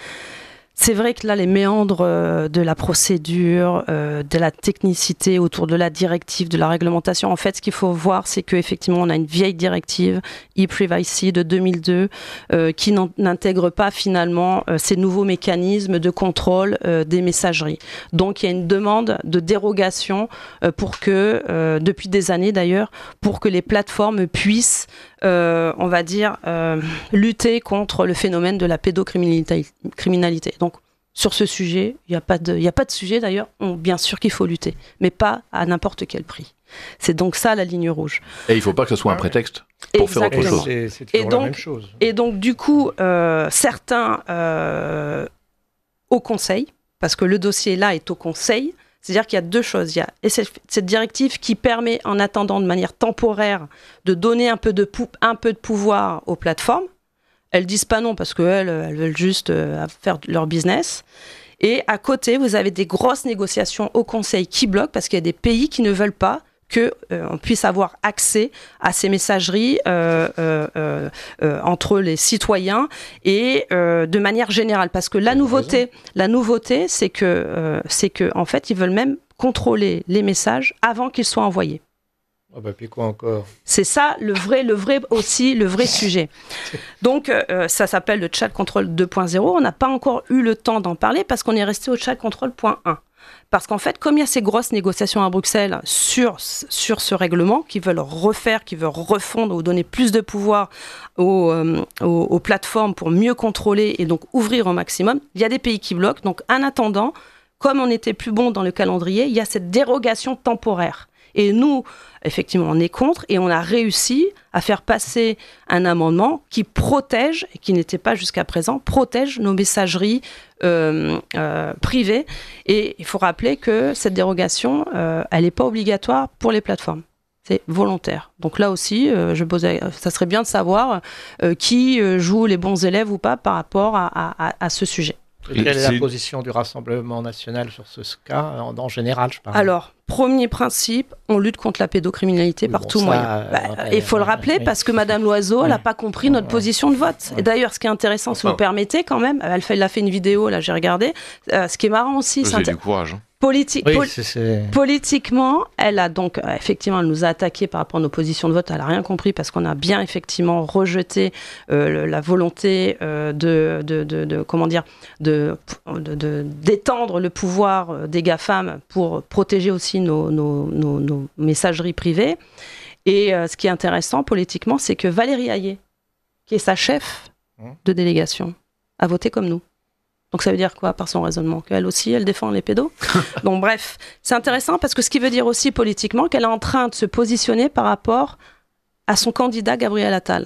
C'est vrai que là, les méandres euh, de la procédure, euh, de la technicité autour de la directive, de la réglementation, en fait, ce qu'il faut voir, c'est qu'effectivement, on a une vieille directive, e-privacy de deux mille deux, euh, qui n'intègre pas finalement euh, ces nouveaux mécanismes de contrôle euh, des messageries. Donc, il y a une demande de dérogation euh, pour que, euh, depuis des années d'ailleurs, pour que les plateformes puissent Euh, on va dire, euh, lutter contre le phénomène de la pédocriminalité. Donc, sur ce sujet, il n'y a pas de, il n'y a pas de sujet d'ailleurs, on, bien sûr qu'il faut lutter, mais pas à n'importe quel prix. C'est donc ça la ligne rouge. Et il ne faut pas que ce soit un prétexte pour Exactement. faire autre chose. C'est, c'est et, toujours donc, la même chose. et donc, du coup, euh, certains euh, au Conseil, parce que le dossier là est au Conseil, c'est-à-dire qu'il y a deux choses. Il y a cette directive qui permet, en attendant de manière temporaire, de donner un peu de, pou- un peu de pouvoir aux plateformes. Elles disent pas non parce qu'elles elles veulent juste euh, faire leur business. Et à côté, vous avez des grosses négociations au Conseil qui bloquent parce qu'il y a des pays qui ne veulent pas qu'on euh, puisse avoir accès à ces messageries euh, euh, euh, euh, entre les citoyens et euh, de manière générale. Parce que la nouveauté, la nouveauté, c'est que, euh, c'est que, en fait, ils veulent même contrôler les messages avant qu'ils soient envoyés. Ah bah puis quoi encore ? C'est ça le vrai, le vrai aussi, le vrai sujet. Donc euh, ça s'appelle le chat control deux point zéro. On n'a pas encore eu le temps d'en parler parce qu'on est resté au chat control point un. Parce qu'en fait, comme il y a ces grosses négociations à Bruxelles sur, sur ce règlement, qui veulent refaire, qui veulent refondre ou donner plus de pouvoir aux, euh, aux, aux plateformes pour mieux contrôler et donc ouvrir au maximum, il y a des pays qui bloquent. Donc en attendant, comme on était plus bon dans le calendrier, il y a cette dérogation temporaire. Et nous, effectivement, on est contre et on a réussi à faire passer un amendement qui protège, et qui n'était pas jusqu'à présent, protège nos messageries euh, euh, privées. Et il faut rappeler que cette dérogation, euh, elle n'est pas obligatoire pour les plateformes. C'est volontaire. Donc là aussi, euh, je posais, ça serait bien de savoir euh, qui euh, joue les bons élèves ou pas par rapport à, à, à ce sujet. Et quelle est la position du Rassemblement national sur ce cas, en, en général, je parle. Alors, premier principe, on lutte contre la pédocriminalité oui, par bon, tout ça, moyen. Euh, bah, il euh, faut euh, le rappeler euh, parce que Madame Loiseau, elle n'a pas compris notre ouais. position de vote. Ouais. Et d'ailleurs, ce qui est intéressant, si enfin. vous permettez quand même, elle, fait, elle a fait une vidéo, là j'ai regardé, euh, ce qui est marrant aussi... Vous avez du courage. Hein. Politi- oui, pol- c'est, c'est... Politiquement, elle a donc, euh, effectivement, elle nous a attaqué par rapport à nos positions de vote, elle n'a rien compris parce qu'on a bien, effectivement, rejeté euh, le, la volonté euh, de, de, de, de, comment dire, de, de, de, d'étendre le pouvoir des GAFAM pour protéger aussi nos, nos, nos, nos messageries privées. Et euh, ce qui est intéressant, politiquement, c'est que Valérie Hayé, qui est sa chef de délégation, a voté comme nous. Donc ça veut dire quoi par son raisonnement ? Qu'elle aussi, elle défend les pédos ? Donc bref, c'est intéressant parce que ce qui veut dire aussi politiquement qu'elle est en train de se positionner par rapport à son candidat Gabriel Attal.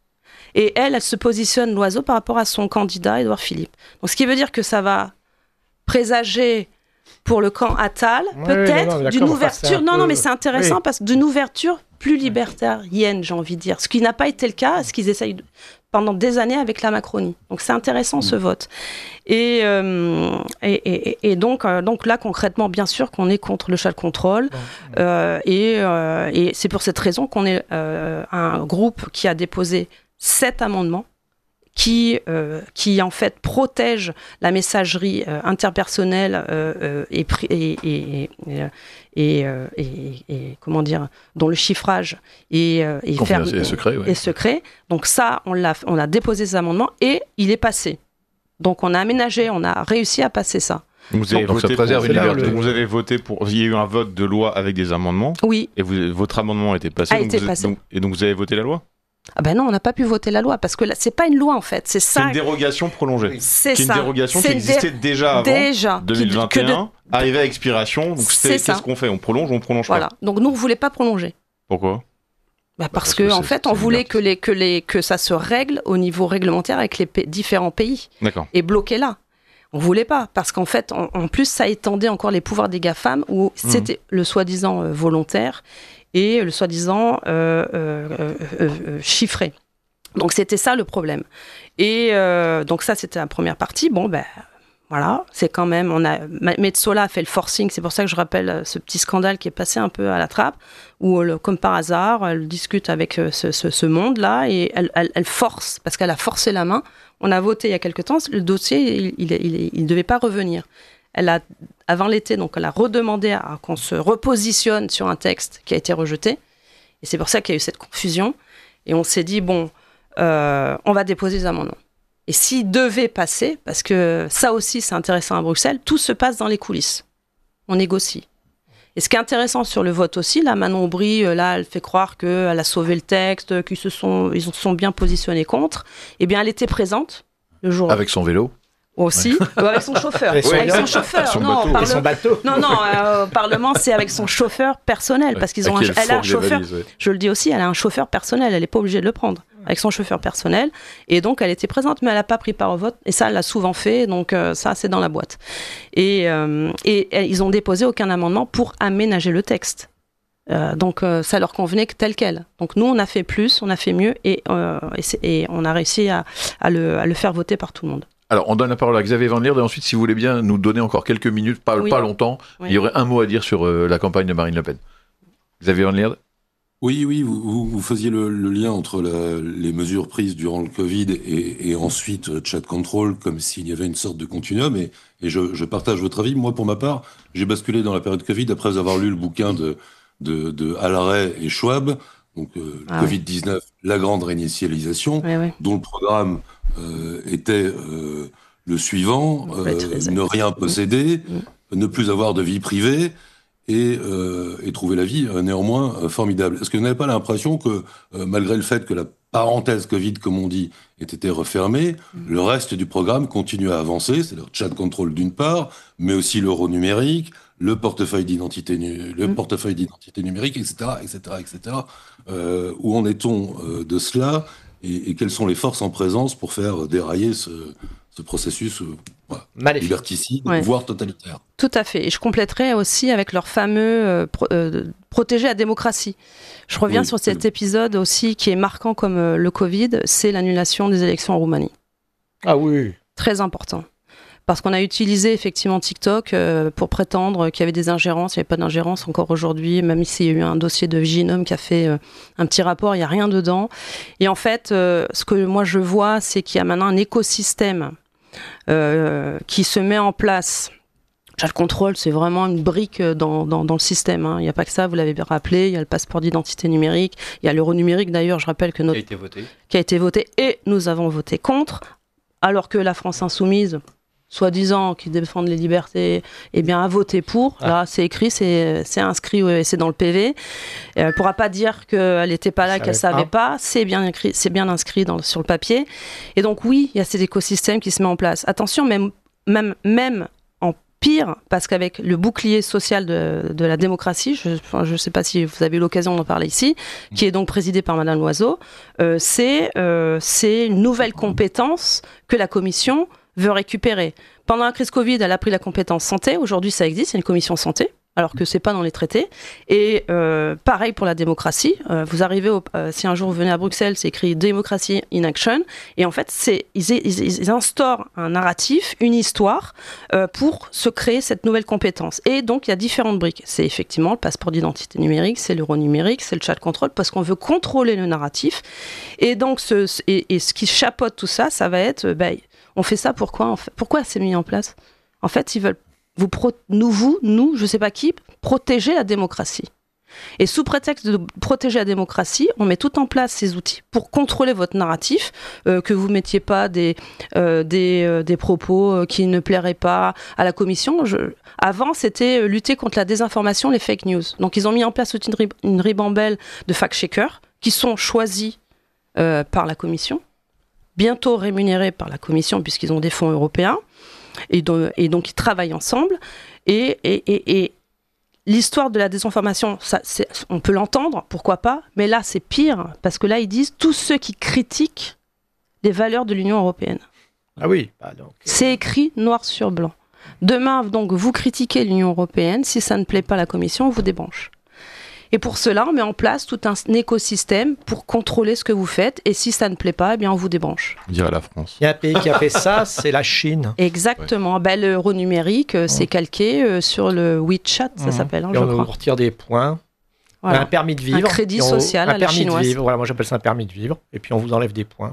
Et elle, elle se positionne, Loiseau, par rapport à son candidat Édouard Philippe. Donc ce qui veut dire que ça va présager pour le camp Attal, oui, peut-être oui, non, non, d'une ouverture... Peu... Non, non, mais c'est intéressant oui. parce que d'une ouverture plus libertarienne, j'ai envie de dire. Ce qui n'a pas été le cas, ce qu'ils essayent... De... pendant des années avec la Macronie. Donc c'est intéressant mmh. ce vote. Et, euh, et, et, et donc, euh, donc là, concrètement, bien sûr qu'on est contre le chat control. Mmh. Euh, et, euh, et c'est pour cette raison qu'on est euh, un groupe qui a déposé sept amendements qui, euh, qui en fait protège la messagerie euh, interpersonnelle euh, euh, et, et, et, et, et, euh, et, et comment dire, dont le chiffrage est, euh, est, ferme, est, secret, ouais. est secret. Donc ça, on, l'a, on a déposé ces amendements et il est passé. Donc on a aménagé, on a réussi à passer ça. Donc vous avez, donc, voté ça préserve pour, une liberté. Le... vous avez voté pour... Il y a eu un vote de loi avec des amendements. Oui. Et vous, votre amendement a été passé. A donc été vous passé. Donc, et donc vous avez voté la loi ? Ah ben non, on n'a pas pu voter la loi parce que là, c'est pas une loi en fait, c'est ça. C'est une dérogation prolongée. C'est qui est ça. une dérogation c'est qui existait dé... déjà avant déjà, deux mille vingt et un, de... arrivée à expiration. Donc c'est, c'est qu'est-ce qu'on fait ? On prolonge ou on prolonge voilà. pas ? Donc nous, on voulait pas prolonger. Pourquoi ? Bah parce, parce que, que en fait, on voulait que, les, que, les, que ça se règle au niveau réglementaire avec les p- différents pays. D'accord. Et bloqué là. On voulait pas, parce qu'en fait, en, en plus, ça étendait encore les pouvoirs des GAFAM, où c'était mmh. le soi-disant euh, volontaire et le soi-disant euh, euh, euh, euh, chiffré. Donc c'était ça le problème. Et euh, donc ça c'était la première partie. Bon ben voilà, c'est quand même, on a, Metsola a fait le forcing, c'est pour ça que je rappelle ce petit scandale qui est passé un peu à la trappe, où elle, comme par hasard, elle discute avec ce, ce, ce monde-là et elle, elle, elle force, parce qu'elle a forcé la main. On a voté il y a quelque temps, le dossier, il ne il, il, il devait pas revenir. Elle a, avant l'été, donc elle a redemandé à, qu'on se repositionne sur un texte qui a été rejeté. Et c'est pour ça qu'il y a eu cette confusion. Et on s'est dit, bon, euh, on va déposer des amendements. Et s'il devait passer, parce que ça aussi c'est intéressant à Bruxelles, tout se passe dans les coulisses. On négocie. Et ce qui est intéressant sur le vote aussi, là, Manon Aubry, là, elle fait croire qu'elle a sauvé le texte, qu'ils se sont, ils se sont bien positionnés contre. Eh bien, elle était présente le jour. Avec son vélo. Aussi, ouais. Avec son chauffeur. Son, avec son chauffeur. Son non, bateau. Parle... son bateau. Non, non, euh, au Parlement, c'est avec son chauffeur personnel. Parce qu'ils ont un... Elle a un chauffeur. Valises, ouais. Je le dis aussi, elle a un chauffeur personnel. Elle n'est pas obligée de le prendre. Avec son chauffeur personnel. Et donc, elle était présente, mais elle n'a pas pris part au vote. Et ça, elle l'a souvent fait. Donc, euh, ça, c'est dans la boîte. Et, euh, et, et ils ont déposé aucun amendement pour aménager le texte. Euh, donc, euh, ça leur convenait que tel quel. Donc, nous, on a fait plus, on a fait mieux. Et, euh, et, et on a réussi à, à, le, à le faire voter par tout le monde. Alors, on donne la parole à Xavier Van Lierde et ensuite, si vous voulez bien nous donner encore quelques minutes, pas, oui. pas longtemps, oui. Il y aurait un mot à dire sur euh, la campagne de Marine Le Pen. Xavier Van Lierde. Oui, oui, vous, vous faisiez le, le lien entre la, les mesures prises durant le Covid et, et ensuite euh, chat control, comme s'il y avait une sorte de continuum, et, et je, je partage votre avis. Moi, pour ma part, j'ai basculé dans la période Covid après avoir lu le bouquin de, de, de Allaray et Schwab, donc euh, ah, covid dix-neuf, oui. La grande réinitialisation, oui, oui. dont le programme euh, était euh, le suivant, euh, ne rien posséder, mmh. ne plus avoir de vie privée, et, euh, et trouver la vie euh, néanmoins euh, formidable. Est-ce que vous n'avez pas l'impression que, euh, malgré le fait que la parenthèse Covid, comme on dit, ait été refermée, mmh. le reste du programme continue à avancer, c'est-à-dire chat control d'une part, mais aussi l'euro numérique, le portefeuille d'identité, nu- le mmh. portefeuille d'identité numérique, et cetera, et cetera, et cetera. Euh, où en est-on euh, de cela, et, et quelles sont les forces en présence pour faire dérailler ce, ce processus euh, voilà, liberticide, ouais. voire totalitaire. Tout à fait. Et je compléterai aussi avec leur fameux euh, pro, euh, protéger la démocratie. Je reviens oui, sur cet oui. épisode aussi qui est marquant comme euh, le Covid, c'est l'annulation des élections en Roumanie. Ah oui. Très important. Parce qu'on a utilisé effectivement TikTok euh, pour prétendre qu'il y avait des ingérences. Il n'y avait pas d'ingérence encore aujourd'hui, même s'il y a eu un dossier de Viginum qui a fait euh, un petit rapport, il n'y a rien dedans. Et en fait, euh, ce que moi je vois, c'est qu'il y a maintenant un écosystème euh, qui se met en place. Chat control, c'est vraiment une brique dans, dans, dans le système. Hein. Il n'y a pas que ça, vous l'avez bien rappelé. Il y a le passeport d'identité numérique. Il y a l'euro numérique, d'ailleurs, je rappelle que notre... Qui a été voté. Qui a été voté. Et nous avons voté contre. Alors que la France insoumise, soi-disant, qui défendent les libertés, eh bien, a voté pour. Ah. Là, c'est écrit, c'est, c'est inscrit, ouais, c'est dans le P V. Et elle ne pourra pas dire qu'elle n'était pas là, qu'elle ne savait pas. C'est bien écrit, c'est bien inscrit dans, sur le papier. Et donc, oui, il y a cet écosystème qui se met en place. Attention, même, même, même en pire, parce qu'avec le bouclier social de, de la démocratie, je ne enfin, sais pas si vous avez eu l'occasion d'en parler ici, mmh. qui est donc présidé par Madame Loiseau, euh, c'est, euh, c'est une nouvelle compétence que la Commission veut récupérer. Pendant la crise Covid, elle a pris la compétence santé. Aujourd'hui, ça existe, c'est une commission santé, alors que c'est pas dans les traités. Et euh, pareil pour la démocratie. Euh, vous arrivez, au, euh, si un jour vous venez à Bruxelles, c'est écrit démocratie in action. Et en fait, c'est ils, ils, ils instaurent un narratif, une histoire euh, pour se créer cette nouvelle compétence. Et donc, il y a différentes briques. C'est effectivement le passeport d'identité numérique, c'est l'euro numérique, c'est le chat control, parce qu'on veut contrôler le narratif. Et donc, ce, et, et ce qui chapeaute tout ça, ça va être, ben, on fait ça pourquoi en fait, pourquoi c'est mis en place? En fait, ils veulent vous, pro- nous, vous, nous, je sais pas qui, protéger la démocratie. Et sous prétexte de protéger la démocratie, on met tout en place ces outils pour contrôler votre narratif, euh, que vous mettiez pas des, euh, des, euh, des propos euh, qui ne plairaient pas à la commission. Je... Avant, c'était lutter contre la désinformation, les fake news. Donc, ils ont mis en place une, rib- une ribambelle de fact-checkers qui sont choisis euh, par la commission, bientôt rémunérés par la Commission puisqu'ils ont des fonds européens et, de, et donc ils travaillent ensemble et, et, et, et l'histoire de la désinformation, ça, c'est, on peut l'entendre, pourquoi pas, mais là c'est pire parce que là ils disent tous ceux qui critiquent les valeurs de l'Union européenne. Ah oui, bah donc... c'est écrit noir sur blanc. Demain donc vous critiquez l'Union européenne, si ça ne plaît pas à la Commission, on vous débranche. Et pour cela, on met en place tout un écosystème pour contrôler ce que vous faites. Et si ça ne plaît pas, eh bien, on vous débranche. On dirait la France. Il y a un pays qui a fait ça, c'est la Chine. Exactement. Ouais. Ben, l'euro numérique, mmh. c'est calqué euh, sur le WeChat, ça mmh. s'appelle, hein, je on crois. On retire des points. Voilà. Un permis de vivre. Un crédit social on, à la chinoise. De vivre. Voilà, moi, j'appelle ça un permis de vivre. Et puis, on vous enlève des points.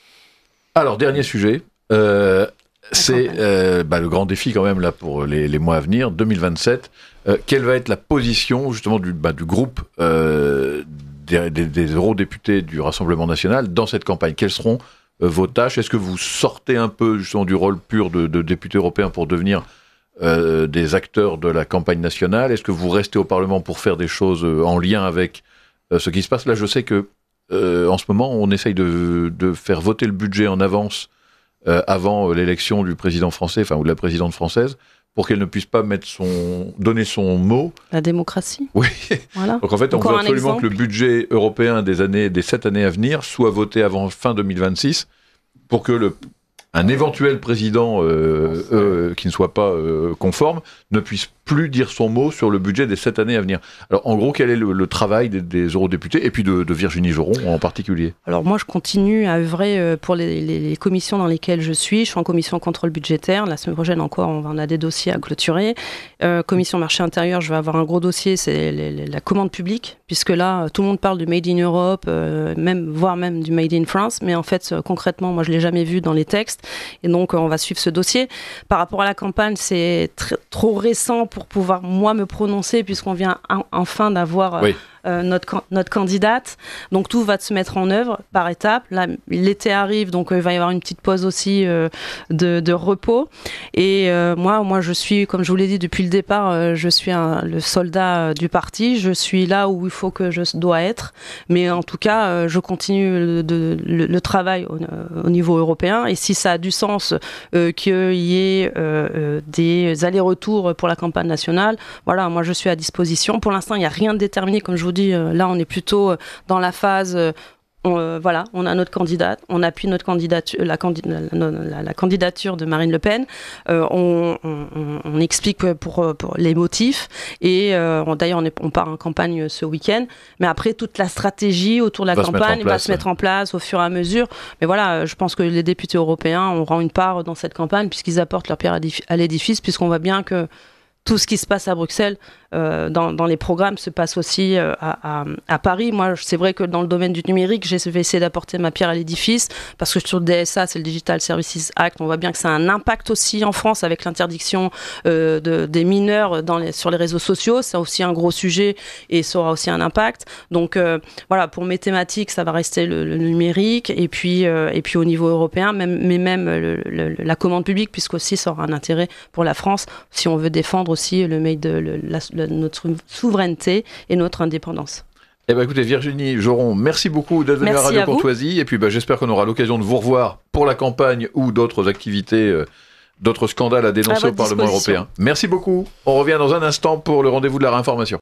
Alors, dernier sujet. Euh, c'est euh, bah, le grand défi quand même là pour les, les mois à venir, deux mille vingt-sept. Euh, quelle va être la position justement du, bah, du groupe euh, des, des, des eurodéputés du Rassemblement national dans cette campagne? Quelles seront euh, vos tâches? Est-ce que vous sortez un peu justement du rôle pur de, de député européen pour devenir euh, des acteurs de la campagne nationale? Est-ce que vous restez au Parlement pour faire des choses euh, en lien avec euh, ce qui se passe? Là, je sais que euh, en ce moment, on essaye de, de faire voter le budget en avance Euh, avant euh, l'élection du président français, enfin ou de la présidente française, pour qu'elle ne puisse pas mettre son, donner son mot. La démocratie. Oui. Voilà. Donc en fait, Encore on veut absolument que le budget européen des années, des sept années à venir, soit voté avant fin deux mille vingt-six, pour que le un éventuel président euh, euh, qui ne soit pas euh, conforme ne puisse plus dire son mot sur le budget des sept années à venir. Alors, en gros, quel est le, le travail des, des eurodéputés et puis de, de Virginie Joron en particulier? Alors, moi, je continue à œuvrer pour les, les, les commissions dans lesquelles je suis. Je suis en commission contrôle budgétaire. La semaine prochaine encore, on en a des dossiers à clôturer. Euh, commission marché intérieur, je vais avoir un gros dossier, c'est les, les, la commande publique, puisque là, tout le monde parle du Made in Europe, euh, même, voire même du Made in France. Mais en fait, concrètement, moi, je ne l'ai jamais vu dans les textes. Et donc, on va suivre ce dossier. Par rapport à la campagne, c'est tr- trop récent pour pouvoir, moi, me prononcer, puisqu'on vient un, enfin d'avoir oui. euh, notre, notre candidate. Donc, tout va se mettre en œuvre par étapes. Là, l'été arrive, donc euh, il va y avoir une petite pause aussi euh, de, de repos. Et euh, moi, moi, je suis, comme je vous l'ai dit depuis le départ, euh, je suis un, le soldat euh, du parti. Je suis là où il faut que je dois être. Mais en tout cas, euh, je continue le, de, le, le travail au, au niveau européen. Et si ça a du sens euh, qu'il y ait euh, euh, des allers-retours pour la campagne nationale, voilà, moi, je suis à disposition. Pour l'instant, il n'y a rien de déterminé, comme je vous dis. Euh, là, on est plutôt dans la phase... Euh, On, euh, voilà, on a notre candidate, on appuie notre candidature, la, candi- la, la, la candidature de Marine Le Pen, euh, on, on, on explique pour, pour les motifs et euh, on, d'ailleurs on, est, on part en campagne ce week-end, mais après toute la stratégie autour de la va campagne se place, va se mettre en place au fur et à mesure. Mais voilà, je pense que les députés européens auront une part dans cette campagne puisqu'ils apportent leur pierre à l'édifice, puisqu'on voit bien que tout ce qui se passe à Bruxelles, euh, dans, dans les programmes, se passe aussi euh, à, à, à Paris. Moi, c'est vrai que dans le domaine du numérique, je vais essayer d'apporter ma pierre à l'édifice, parce que sur le D S A, c'est le Digital Services Act, on voit bien que ça a un impact aussi en France, avec l'interdiction euh, de, des mineurs dans les, sur les réseaux sociaux. C'est aussi un gros sujet, et ça aura aussi un impact. Donc euh, voilà, pour mes thématiques, ça va rester le, le numérique, et puis, euh, et puis au niveau européen, même, mais même le, le, la commande publique, puisqu'aussi ça aura un intérêt pour la France, si on veut défendre aussi le made, le, la, la, notre souveraineté et notre indépendance. Eh ben écoutez, Virginie Joron, merci beaucoup d'être venue à Radio Courtoisie. Et puis ben, j'espère qu'on aura l'occasion de vous revoir pour la campagne ou d'autres activités, euh, d'autres scandales à dénoncer à au Parlement européen. Merci beaucoup. On revient dans un instant pour le rendez-vous de la réinformation.